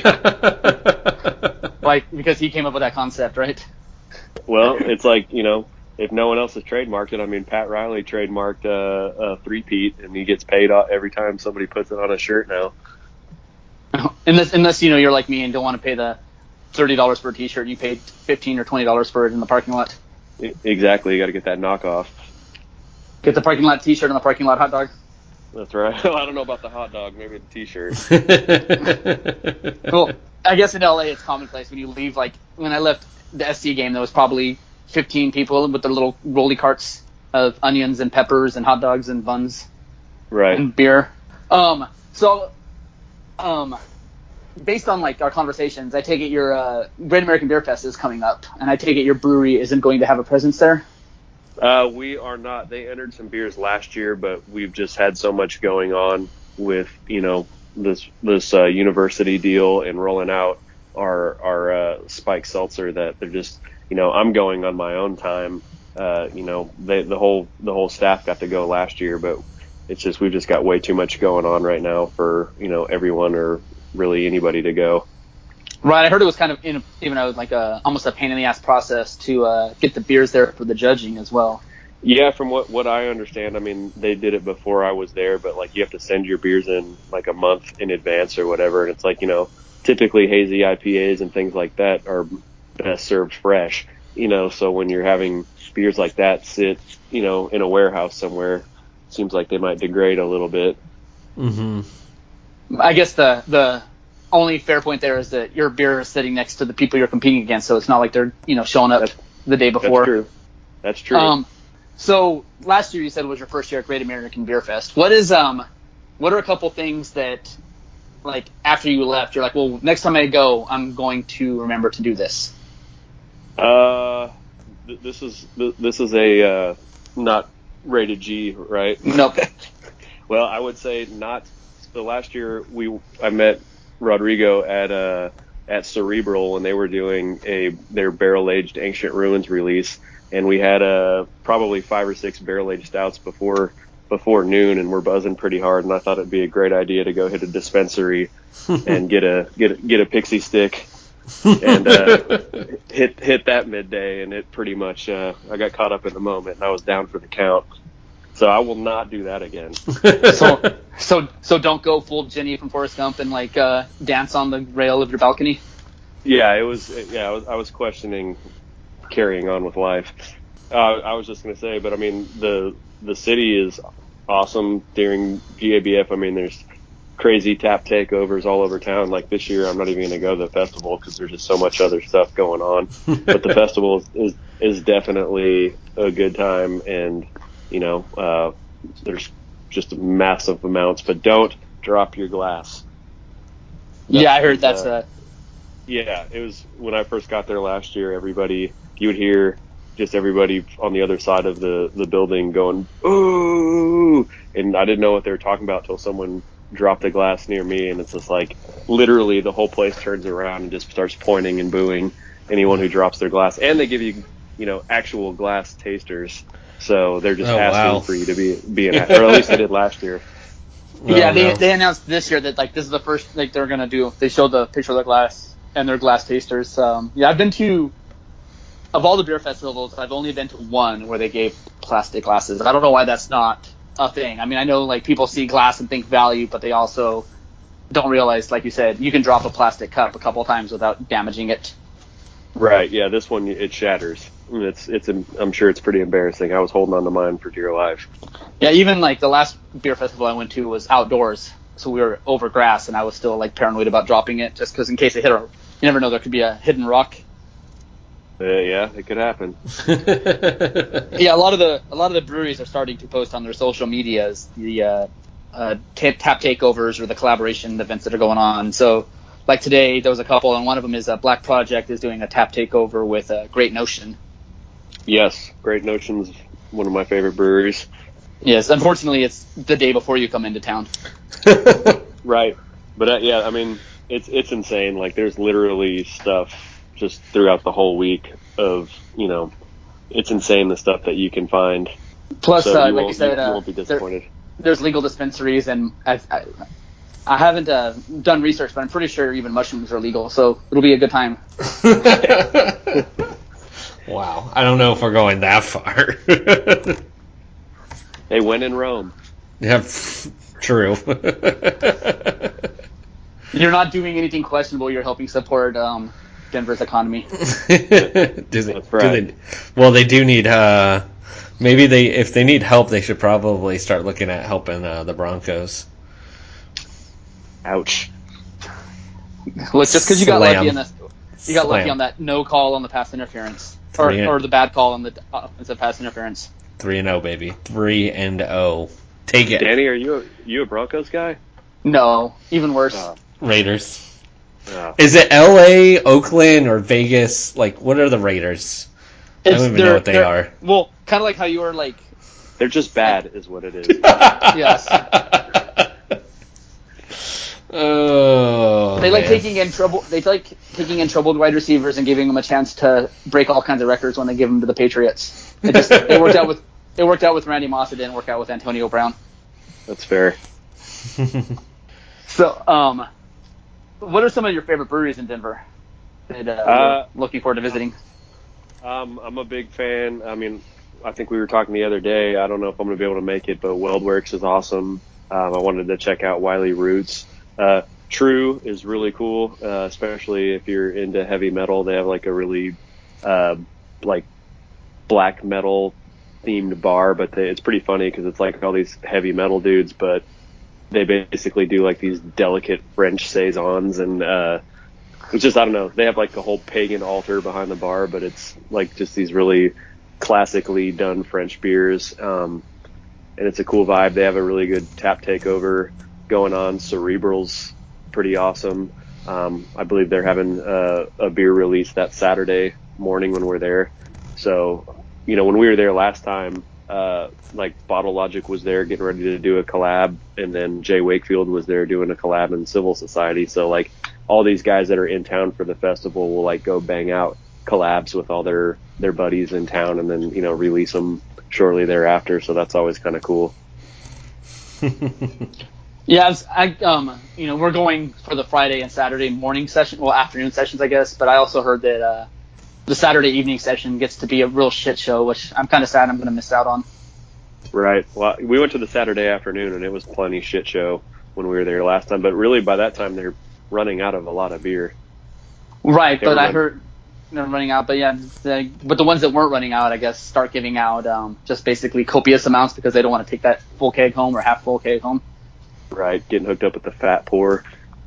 Like, because he came up with that concept, right? Well, it's like, if no one else has trademarked it, I mean, Pat Riley trademarked a three-peat, and he gets paid every time somebody puts it on a shirt now. Unless you're like me and don't want to pay the $30 for a T-shirt, you paid $15 or $20 for it in the parking lot. Exactly, you got to get that knockoff. Get the parking lot T-shirt and the parking lot hot dog. That's right. Well, I don't know about the hot dog, maybe the T-shirt. Well, I guess in LA it's commonplace when you leave. Like when I left the SC game, there was probably 15 people with their little rolly carts of onions and peppers and hot dogs and buns, right, and beer. Based on like our conversations, I take it your Great American Beer Fest is coming up, and I take it your brewery isn't going to have a presence there. We are not. They entered some beers last year, but we've just had so much going on with, this university deal and rolling out our spike seltzer that they're just, I'm going on my own time. The whole staff got to go last year, but it's just, we've just got way too much going on right now for, everyone or really anybody to go. Right, I heard it was kind of almost a pain in the ass process to get the beers there for the judging as well. Yeah, from what I understand, I mean, they did it before I was there, but like you have to send your beers in like a month in advance or whatever, and it's like, typically hazy IPAs and things like that are best served fresh, so when you're having beers like that sit, in a warehouse somewhere, it seems like they might degrade a little bit. Mm-hmm. I guess the only fair point there is that your beer is sitting next to the people you're competing against, so it's not like they're, showing up the day before. That's true. So last year you said was your first year at Great American Beer Fest. What are a couple things that, like, after you left, you're like, well, next time I go, I'm going to remember to do this? This is a not rated G, right? Nope. Well, I would say not. So last year I met Rodrigo at Cerebral, and they were doing their barrel aged Ancient Ruins release, and we had probably 5 or 6 barrel aged stouts before noon, and we're buzzing pretty hard. And I thought it'd be a great idea to go hit a dispensary and get a pixie stick and hit that midday. And it pretty much I got caught up in the moment, and I was down for the count. So I will not do that again. So don't go full Jenny from Forrest Gump and like dance on the rail of your balcony. Yeah, I was questioning carrying on with life. I was just gonna say, but I mean the city is awesome during GABF. I mean, there's crazy tap takeovers all over town. Like this year, I'm not even gonna go to the festival because there's just so much other stuff going on. But the festival is definitely a good time, and there's just massive amounts. But don't drop your glass. I heard that's Yeah, it was when I first got there last year. You would hear just everybody on the other side of the building going, "Ooh!" And I didn't know what they were talking about till someone dropped a glass near me, and it's just like literally the whole place turns around and just starts pointing and booing anyone who drops their glass. And they give you, actual glass tasters, so they're just asking for you to be an, or at least they did last year. They announced this year that like this is the first like they're gonna do. They showed the picture of the glass and their glass tasters. I've been to, of all the beer festivals, I've only been to one where they gave plastic glasses. I don't know why that's not a thing. I mean, I know like people see glass and think value, but they also don't realize, like you said, you can drop a plastic cup a couple of times without damaging it. Right. Yeah. This one, it shatters. I'm sure it's pretty embarrassing. I was holding on to mine for dear life. Yeah. Even like the last beer festival I went to was outdoors. So we were over grass, and I was still like paranoid about dropping it just because in case it hit you never know, there could be a hidden rock. Yeah, it could happen. Yeah, a lot of the breweries are starting to post on their social medias the tap takeovers or the collaboration events that are going on. So, like today, there was a couple, and one of them is Black Project is doing a tap takeover with Great Notion. Yes, Great Notion's one of my favorite breweries. Yes, unfortunately, it's the day before you come into town. Right, but yeah, I mean, it's insane. Like, there's literally stuff just throughout the whole week of, it's insane the stuff that you can find. Plus, so like I said, you won't be disappointed. There's legal dispensaries, and I haven't done research, but I'm pretty sure even mushrooms are legal, so it'll be a good time. Wow. I don't know if we're going that far. They went in Rome. Yeah, true. You're not doing anything questionable. You're helping support Denver's economy. That's right. Well, they do need. Maybe if they need help, they should probably start looking at helping the Broncos. Ouch. Look, just because you got lucky in this, you got lucky Slam. on that no call on the pass interference, or the bad call on the offensive pass interference. 3-0, baby. 3-0. Take it. Danny, are you a Broncos guy? No, even worse. Raiders. Oh. Is it LA, Oakland, or Vegas? Like, what are the Raiders? I don't even know what they are. Well, kind of like how you were like. They're just bad, is what it is. Yes. Oh. They like taking in troubled wide receivers and giving them a chance to break all kinds of records when they give them to the Patriots. It worked out with Randy Moss. It didn't work out with Antonio Brown. That's fair. So, what are some of your favorite breweries in Denver that you're looking forward to visiting? I'm a big fan. I mean, I think we were talking the other day. I don't know if I'm going to be able to make it, but WeldWorks is awesome. I wanted to check out Wiley Roots. True is really cool, especially if you're into heavy metal. They have like a really like black metal themed bar, but it's pretty funny because it's like all these heavy metal dudes, but they basically do like these delicate French saisons, and it's just, I don't know, they have like a whole pagan altar behind the bar, but it's like just these really classically done French beers, and it's a cool vibe. They have a really good tap takeover going on. Cerebral's pretty awesome. I believe they're having a beer release that Saturday morning when we're there. So, when we were there last time, like Bottle Logic was there getting ready to do a collab, and then Jay Wakefield was there doing a collab in Civil Society. So like all these guys that are in town for the festival will like go bang out collabs with all their buddies in town, and then, release them shortly thereafter. So that's always kind of cool. Yeah, we're going for the Friday and Saturday morning session, well, afternoon sessions, I guess. But I also heard that the Saturday evening session gets to be a real shit show, which I'm kind of sad I'm going to miss out on. Right. Well, we went to the Saturday afternoon, and it was plenty shit show when we were there last time. But really, by that time, they're running out of a lot of beer. Right, but I heard they're running out. But yeah, but the ones that weren't running out, I guess, start giving out just basically copious amounts because they don't want to take that full keg home or half full keg home. Right, getting hooked up with the fat pour.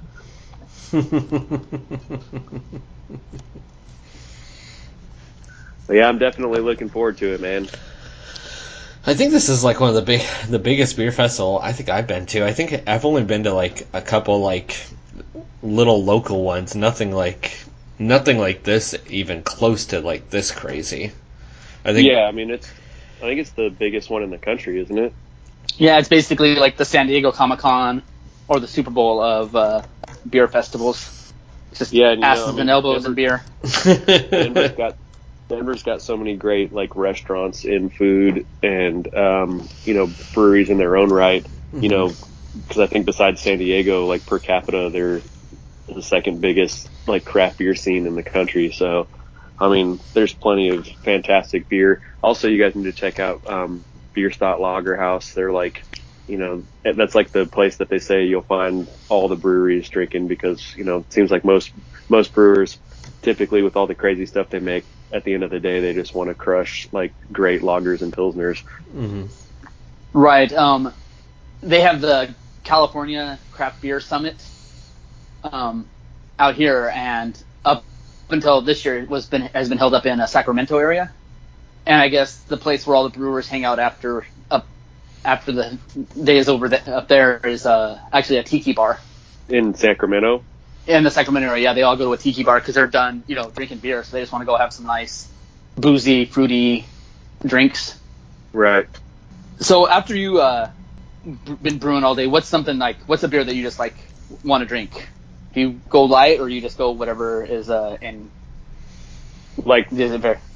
But yeah, I'm definitely looking forward to it, man. I think this is like one of the biggest beer festival I think I've been to. I think I've only been to like a couple like little local ones. Nothing like this, even close to like this crazy. I think it's the biggest one in the country, isn't it? Yeah, it's basically like the San Diego Comic-Con or the Super Bowl of beer festivals. It's just asses and elbows and beer. Denver's got so many great like restaurants and food and breweries in their own right. Because I think besides San Diego, like per capita, they're the second biggest like craft beer scene in the country. So, I mean, there's plenty of fantastic beer. Also, you guys need to check out Bierstadt Lager House. They're like, that's like the place that they say you'll find all the breweries drinking, because it seems like most brewers, typically with all the crazy stuff they make, at the end of the day they just want to crush like great lagers and pilsners. Mm-hmm. Right. They have the California Craft Beer Summit out here, and up until this year has been held up in a Sacramento area. And I guess the place where all the brewers hang out after the day is over up there is actually a tiki bar. In Sacramento? In the Sacramento area, yeah, they all go to a tiki bar because they're done, drinking beer, so they just want to go have some nice, boozy, fruity drinks. Right. So after you been brewing all day, what's a beer that you just like want to drink? Do you go light, or you just go whatever is in Like Is it very?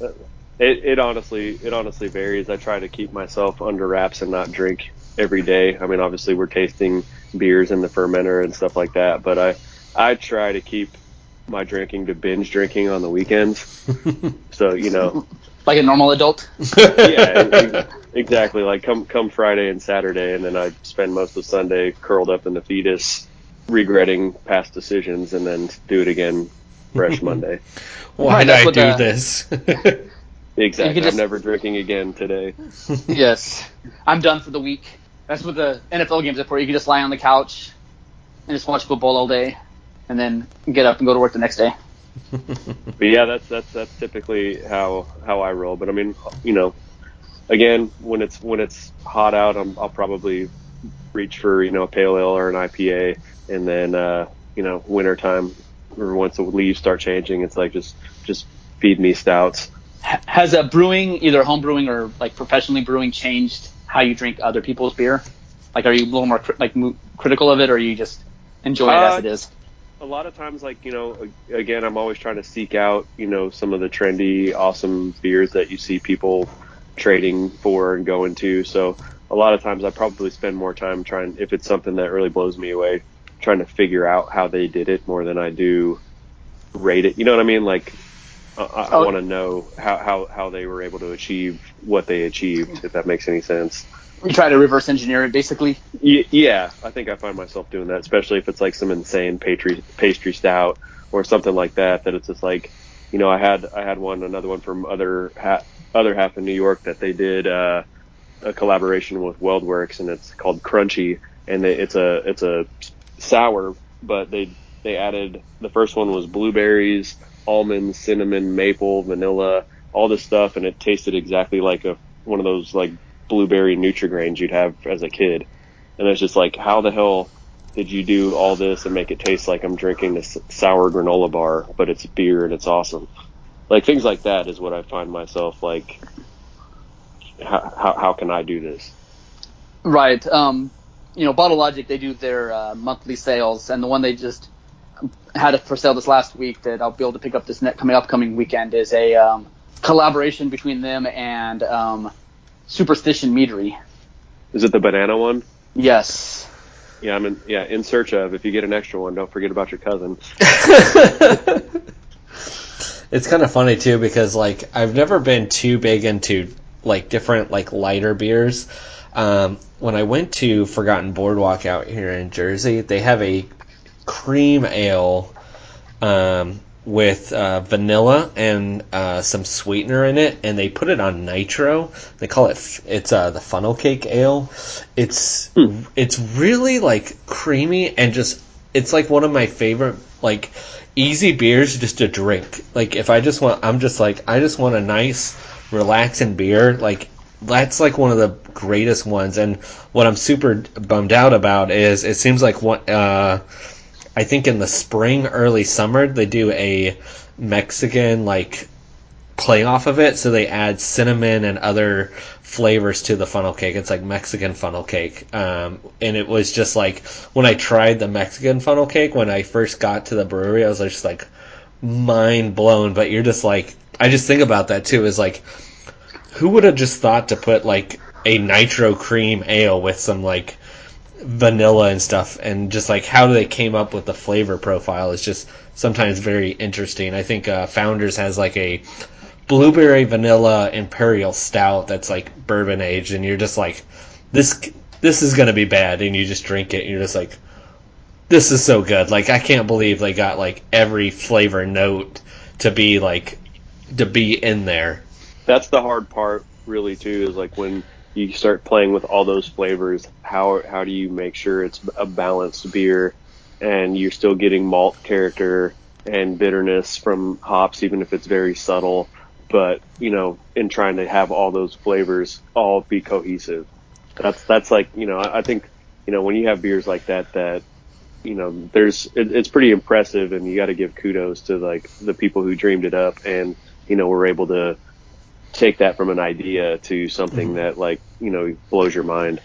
it honestly varies. I try to keep myself under wraps and not drink every day. I mean, obviously we're tasting beers in the fermenter and stuff like that, but I try to keep my drinking to binge drinking on the weekends. So, Like a normal adult? yeah, exactly. Like come Friday and Saturday, and then I spend most of Sunday curled up in the fetus, regretting past decisions, and then do it again fresh Monday. Why did I do this? Exactly. I'm never drinking again today. Yes. I'm done for the week. That's what the NFL games are for. You can just lie on the couch and just watch football all day and then get up and go to work the next day. But yeah, that's typically how I roll. But I mean, again, when it's hot out, I'll probably reach for, a pale ale or an IPA, and then, wintertime, or once the leaves start changing, it's like, just feed me stouts. Has brewing, either home brewing or like professionally brewing, changed how you drink other people's beer? Like, are you a little more critical of it, or you just enjoy it as it is? A lot of times, like, again, I'm always trying to seek out, some of the trendy, awesome beers that you see people trading for and going to. So a lot of times I probably spend more time trying, if it's something that really blows me away, trying to figure out how they did it more than I do rate it. You know what I mean? Like, I want to know how they were able to achieve what they achieved, if that makes any sense. You try to reverse engineer it, basically? Yeah, I think I find myself doing that, especially if it's like some insane pastry stout or something like that, that it's just like, I had another one from other half of New York that they did a collaboration with WeldWorks, and it's called Crunchy, and it's a sour, but they added, the first one was blueberries, almonds, cinnamon, maple, vanilla, all this stuff, and it tasted exactly like one of those like blueberry Nutri-Grains you'd have as a kid. And it's just like, how the hell did you do all this and make it taste like I'm drinking this sour granola bar, but it's beer and it's awesome? Like, things like that is what I find myself like, how can I do this? Right. Bottle Logic, they do their monthly sales, and the one they just had it for sale this last week that I'll be able to pick up this upcoming weekend is a collaboration between them and Superstition Meadery. Is it the banana one? Yes. Yeah, in search of. If you get an extra one, don't forget about your cousin. It's kind of funny too, because like I've never been too big into like different like lighter beers. When I went to Forgotten Boardwalk out here in Jersey, they have a cream ale with vanilla and some sweetener in it, and they put it on nitro. They call it the funnel cake ale. It's really like creamy and just, it's like one of my favorite like easy beers just to drink. Like if I just want a nice relaxing beer, like that's like one of the greatest ones. And what I'm super bummed out about is it seems like I think in the spring, early summer, they do a Mexican like play off of it, so they add cinnamon and other flavors to the funnel cake. It's like Mexican funnel cake, and it was just like when I tried the Mexican funnel cake when I first got to the brewery, I was just like mind blown. But you're just like, I just think about that too. Is like, who would have just thought to put like a nitro cream ale with some like vanilla and stuff, and just like how they came up with the flavor profile is just sometimes very interesting. I think Founders has like a blueberry vanilla imperial stout that's like bourbon aged, and you're just like, this is gonna be bad, and you just drink it and you're just like, this is so good. Like, I can't believe they got like every flavor note to be in there. That's the hard part, really, too, is like when you start playing with all those flavors, how do you make sure it's a balanced beer and you're still getting malt character and bitterness from hops, even if it's very subtle, but, in trying to have all those flavors all be cohesive. That's like, I think, when you have beers like that, it's pretty impressive, and you got to give kudos to like the people who dreamed it up and, were able to take that from an idea to something that like, blows your mind.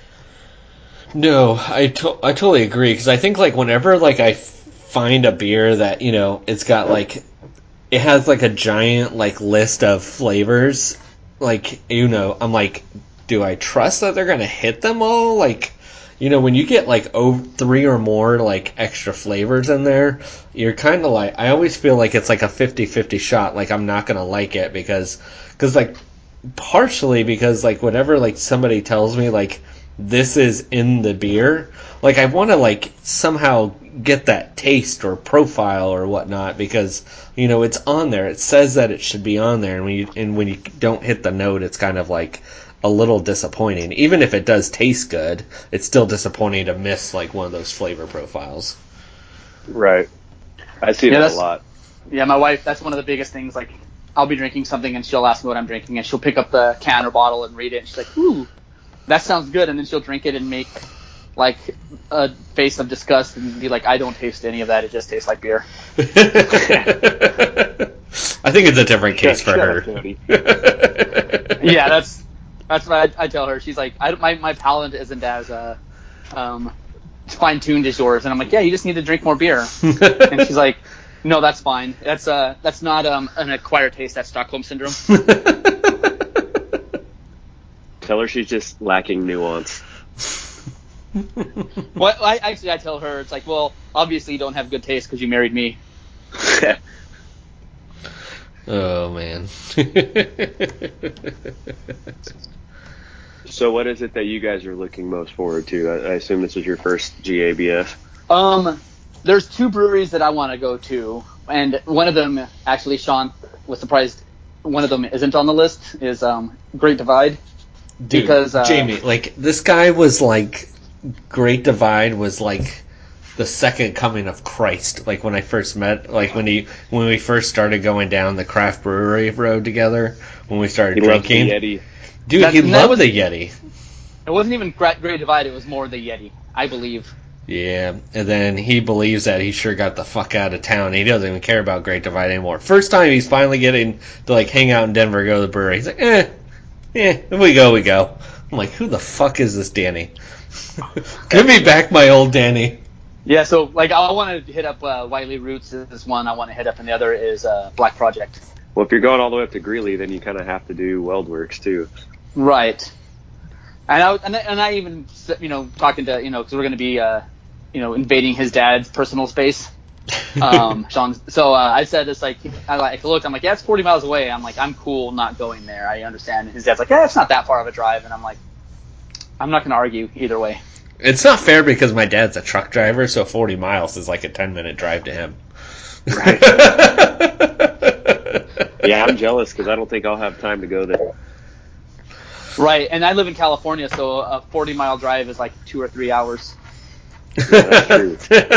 No, I totally agree, because I think like whenever like I find a beer that it's got like it has like a giant like list of flavors. Like, I'm like, do I trust that they're gonna hit them all? Like, when you get like 3 or more like extra flavors in there, you're kind of like, I always feel like it's like a 50-50 shot. Like, I'm not gonna like it because like, partially because like whenever like somebody tells me like this is in the beer, like I want to like somehow get that taste or profile or whatnot because it's on there. It says that it should be on there, and when you don't hit the note, it's kind of like a little disappointing. Even if it does taste good, it's still disappointing to miss like one of those flavor profiles. Right. I see that a lot. Yeah, my wife, that's one of the biggest things. Like, I'll be drinking something and she'll ask me what I'm drinking, and she'll pick up the can or bottle and read it, and she's like, ooh, that sounds good. And then she'll drink it and make like a face of disgust and be like, I don't taste any of that. It just tastes like beer. I think it's a different case for her. Yeah, that's what I tell her. She's like, my palate isn't as fine-tuned as yours. And I'm like, yeah, you just need to drink more beer. And she's like, no, that's fine. That's not an acquired taste. That's Stockholm syndrome. Tell her she's just lacking nuance. Well, I tell her, it's like, well, obviously you don't have good taste because you married me. Oh, man. So what is it that you guys are looking most forward to? I assume this is your first GABF. There's 2 breweries that I want to go to, and one of them, actually, Sean was surprised one of them isn't on the list, is Great Divide. Dude, because Jamie, like, this guy was like, Great Divide was like the second coming of Christ. Like, when I first met, like when we first started going down the craft brewery road together, when we started drinking. Loved the Yeti. Dude, he loved the Yeti. It wasn't even Great Divide, it was more the Yeti, I believe. Yeah, and then he believes that he sure got the fuck out of town. He doesn't even care about Great Divide anymore. First time he's finally getting to like hang out in Denver, go to the brewery. He's like, if we go. I'm like, who the fuck is this Danny? Give me back my old Danny. Yeah, so like I want to hit up Wiley Roots is one I want to hit up, and the other is Black Project. Well, if you're going all the way up to Greeley, then you kind of have to do Weldworks too. Right. And I even talking to because we're going to be invading his dad's personal space. Sean. So I said it's like I looked. I'm like, yeah, it's 40 miles away. I'm like, I'm cool not going there. I understand. And his dad's like, yeah, it's not that far of a drive. And I'm like, I'm not going to argue either way. It's not fair because my dad's a truck driver, so 40 miles is like a 10-minute drive to him. Right. Yeah, I'm jealous because I don't think I'll have time to go there. Right, and I live in California, so a 40-mile drive is like 2 or 3 hours. Yeah, that's true.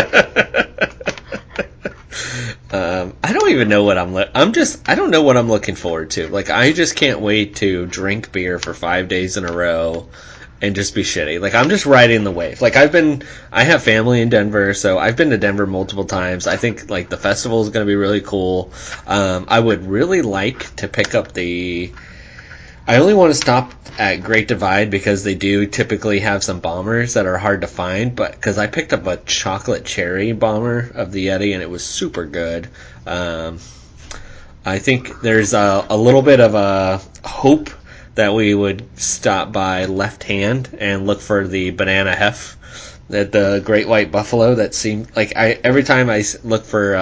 I don't even know what I don't know what I'm looking forward to. Like, I just can't wait to drink beer for 5 days in a row and just be shitty. Like, I'm just riding the wave. Like, I have family in Denver, so I've been to Denver multiple times. I think, like, the festival is going to be really cool. I would really like to pick up I only want to stop at Great Divide because they do typically have some bombers that are hard to find, but because I picked up a chocolate cherry bomber of the Yeti and it was super good. I think there's a little bit of a hope that we would stop by Left Hand and look for the Banana Hef at the Great White Buffalo. That seemed like every time I look for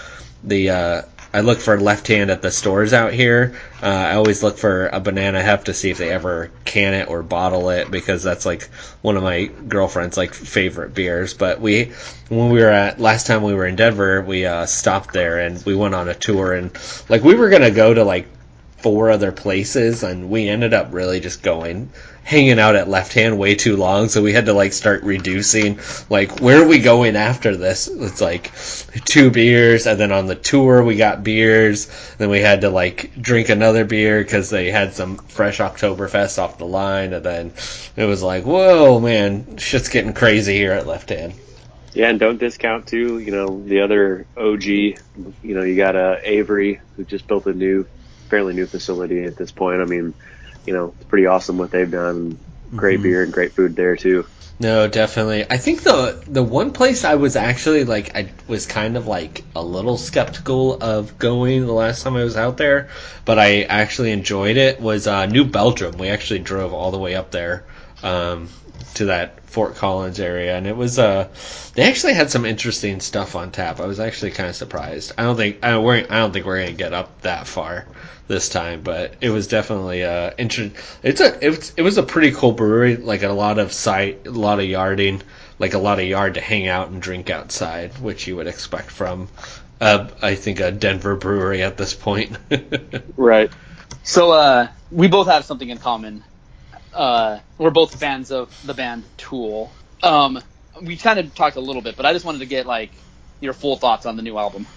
I look for Left Hand at the stores out here. I always look for a Banana Hef to see if they ever can it or bottle it, because that's like one of my girlfriend's like favorite beers. But when we were last time we were in Denver, we stopped there and we went on a tour, and like we were gonna go to like 4 other places, and we ended up really just hanging out at Left Hand way too long, so we had to like start reducing, like, where are we going after this? It's like 2 beers, and then on the tour we got beers, then we had to like drink another beer because they had some fresh Oktoberfest off the line, and then it was like, whoa man, shit's getting crazy here at Left Hand. Yeah, and don't discount too, the other OG, you got Avery, who just built a fairly new facility at this point. I mean, it's pretty awesome what they've done. great beer and great food there too. No, definitely. I think the one place I was actually like I was kind of like a little skeptical of going the last time I was out there, but I actually enjoyed it was New Belgium. We actually drove all the way up there to that Fort Collins area, and it was they actually had some interesting stuff on tap. I was actually kind of surprised. I don't think we're gonna get up that far this time, but it was definitely interesting. It was a pretty cool brewery, like a lot of yarding, like a lot of yard to hang out and drink outside, which you would expect from I think a Denver brewery at this point. Right. So we both have something in common. We're both fans of the band Tool. We kind of talked a little bit, but I just wanted to get like your full thoughts on the new album.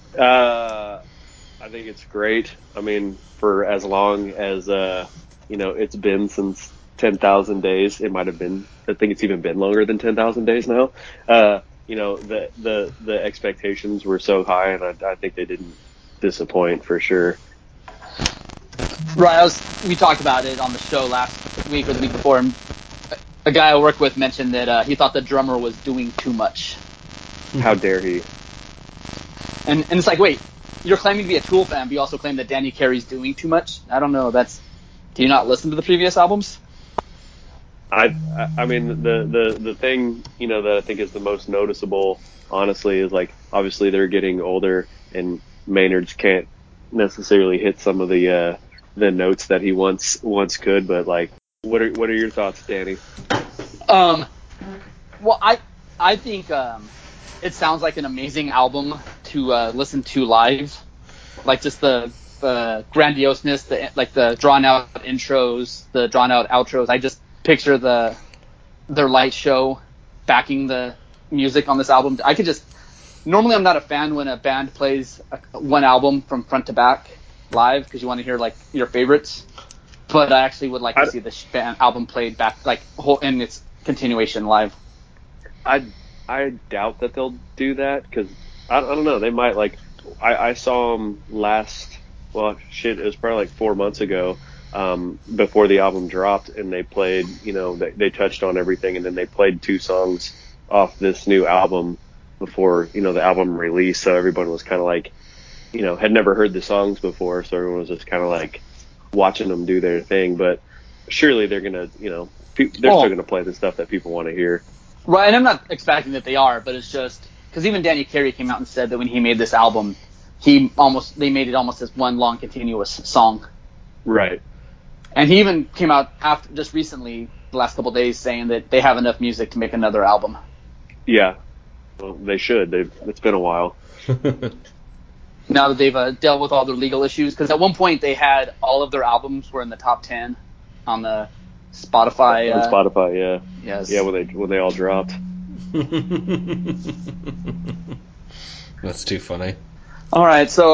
I think it's great. I mean, for as long as it's been since 10,000 days, it might have been. I think it's even been longer than 10,000 days now. The expectations were so high, and I think they didn't disappoint for sure. Right. We talked about it on the show last week or the week before, and a guy I work with mentioned that he thought the drummer was doing too much. How dare he? And it's like, wait, you're claiming to be a Tool fan, but you also claim that Danny Carey's doing too much? I don't know. Do you not listen to the previous albums? I mean, the thing, that I think is the most noticeable, honestly, is like, obviously they're getting older and Maynard's can't necessarily hit some of the notes that he once could, but like, what are your thoughts, Danny? Well, I think it sounds like an amazing album to listen to live. Like just the grandioseness, the drawn out intros, the drawn out outros. I just picture their light show backing the music on this album. Normally I'm not a fan when a band plays one album from front to back live because you want to hear like your favorites. But I actually would like to see the album played back like in its continuation live. I doubt that they'll do that because I don't know. They might like. I saw them last. Well, shit, it was probably like 4 months ago, before the album dropped, and they played. They touched on everything, and then they played 2 songs off this new album before the album release. So everyone was kind of like, had never heard the songs before, so everyone was just kind of like watching them do their thing. But surely they're gonna, they're still gonna play the stuff that people want to hear. Right, and I'm not expecting that they are, but it's just because even Danny Carey came out and said that when he made this album, they made it almost as one long continuous song. Right. And he even came out just recently, the last couple of days, saying that they have enough music to make another album. Yeah, well, they should. It's been a while. Now that they've dealt with all their legal issues, because at one point they had all of their albums were in the top 10 on the Spotify. On Spotify, yeah. Yes. Yeah, when they all dropped. That's too funny. All right, so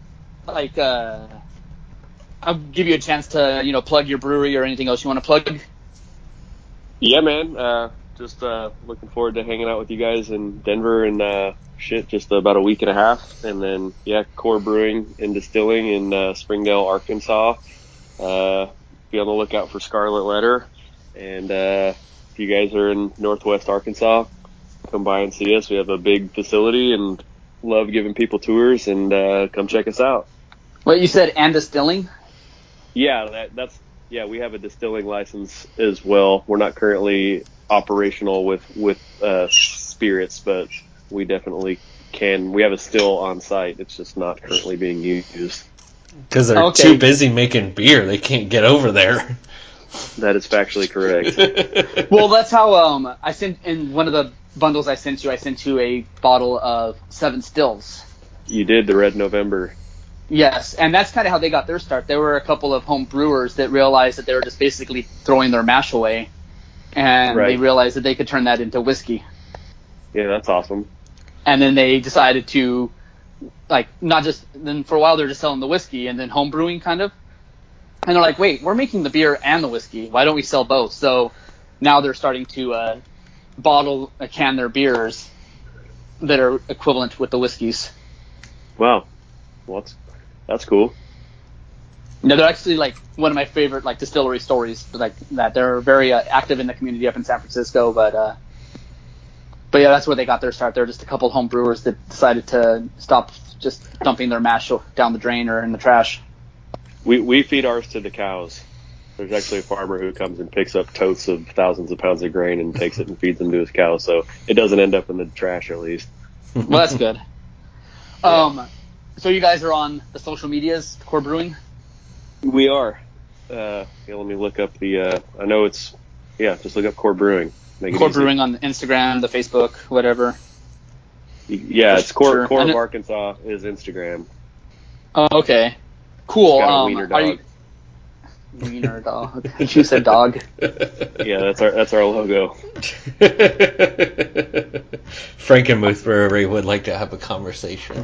I'll give you a chance to plug your brewery or anything else you want to plug. Yeah, man. Just looking forward to hanging out with you guys in Denver and just about a week and a half, and then Core Brewing and Distilling in Springdale, Arkansas. Be on the lookout for Scarlet Letter, and if you guys are in Northwest Arkansas, come by and see us. We have a big facility and love giving people tours, and come check us out. What you said, and distilling? Yeah, we have a distilling license as well. We're not currently operational with spirits, but we definitely can. We have a still on site. It's just not currently being used. Because they're too busy making beer. They can't get over there. That is factually correct. Well, that's how I sent in one of the bundles I sent you a bottle of 7 Stills. You did, the Red November. Yes, and that's kind of how they got their start. There were a couple of home brewers that realized that they were just basically throwing their mash away, and they realized that they could turn that into whiskey. Yeah, that's awesome. And then they decided to, then for a while they're just selling the whiskey and then home brewing kind of. And they're like, wait, we're making the beer and the whiskey. Why don't we sell both? So now they're starting to can their beers that are equivalent with the whiskeys. Wow. Well, that's cool. No, they're actually like one of my favorite like distillery stories. Like that, they're very active in the community up in San Francisco. But yeah, that's where they got their start. They're just a couple home brewers that decided to stop just dumping their mash down the drain or in the trash. We feed ours to the cows. There's actually a farmer who comes and picks up totes of thousands of pounds of grain and takes it and feeds them to his cows, so it doesn't end up in the trash at least. Well, that's good. So you guys are on the social medias, Core Brewing? We are. Let me look up I know it's, just look up Core Brewing. Core Brewing on Instagram, the Facebook, whatever. Yeah, it's Core of Arkansas is Instagram. Oh, okay. Cool. Got a wiener dog. Wiener dog. You said dog. Yeah, that's our logo. Frankenmuth Brewery would like to have a conversation.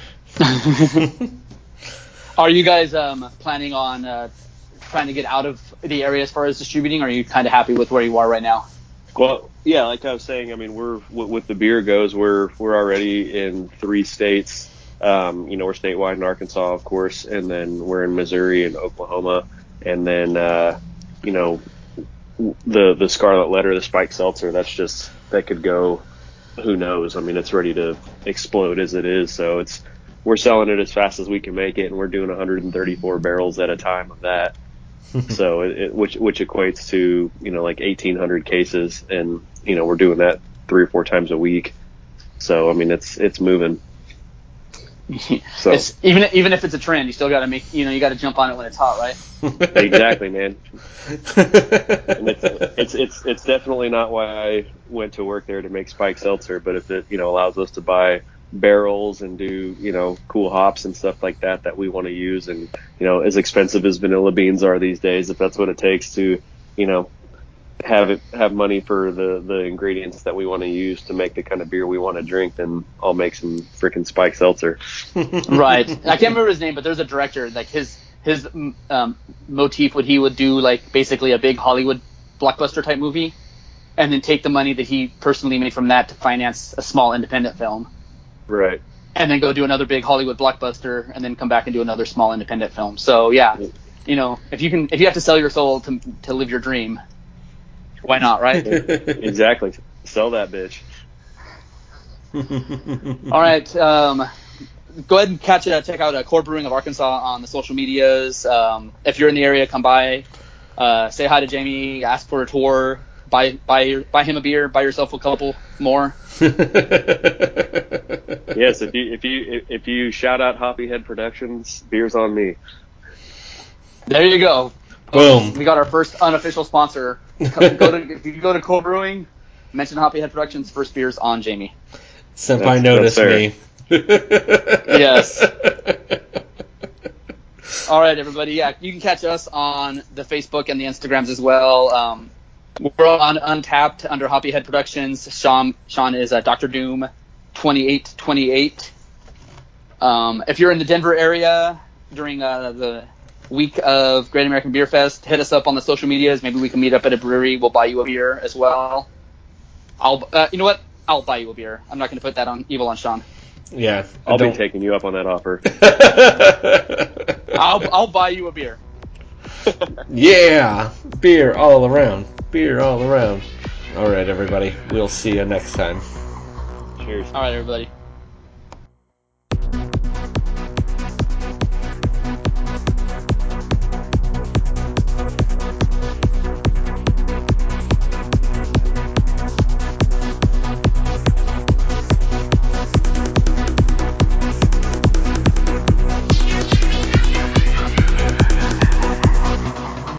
Are you guys planning on trying to get out of the area as far as distributing, or are you kind of happy with where you are right now? Well, yeah, like I was saying, I mean, we're with the beer goes, we're already in 3 states. We're statewide in Arkansas, of course, and then we're in Missouri and Oklahoma, and then the Scarlet Letter, the Spike Seltzer, that could go, who knows? I mean, it's ready to explode as it is, so we're selling it as fast as we can make it, and we're doing 134 barrels at a time of that. So which equates to, like 1,800 cases, and, we're doing that 3 or 4 times a week. So, I mean, it's moving. So even if it's a trend, you still got to make, you got to jump on it when it's hot, right? Exactly, man. And it's definitely not why I went to work there to make Spike Seltzer, but if it, allows us to buy barrels and do, cool hops and stuff like that we want to use, and, as expensive as vanilla beans are these days, if that's what it takes to, have money for the ingredients that we want to use to make the kind of beer we want to drink, then I'll make some freaking Spike Seltzer. Right. I can't remember his name, but there's a director, like his motif, what he would do, like basically a big Hollywood blockbuster type movie, and then take the money that he personally made from that to finance a small independent film. Right. And then go do another big Hollywood blockbuster, and then come back and do another small independent film. So yeah, if you have to sell your soul to live your dream, why not, right? Exactly. Sell that bitch. All right. Go ahead and check out Core Brewing of Arkansas on the social medias. If you're in the area, come by, say hi to Jamie, ask for a tour, buy him a beer, buy yourself a couple more. Yes, if you shout out Hoppyhead Productions, beer's on me. There you go. Boom. We got our first unofficial sponsor. If you go to Core Brewing, mention Hoppyhead Productions, first beer's on Jamie. Senpai noticed me. Yes. All right, everybody. Yeah, you can catch us on the Facebook and the Instagrams as well. We're on Untapped under Hoppyhead Productions. Sean is Dr. Doom 2828. If you're in the Denver area during the week of Great American Beer Fest, hit us up on the social medias. Maybe we can meet up at a brewery. We'll buy you a beer as well. You know what? I'll buy you a beer. I'm not going to put that on evil on Sean. Yeah, I'll be taking you up on that offer. I'll buy you a beer. Yeah, beer all around. Beer all around. All right, everybody. We'll see you next time. Cheers. All right, everybody.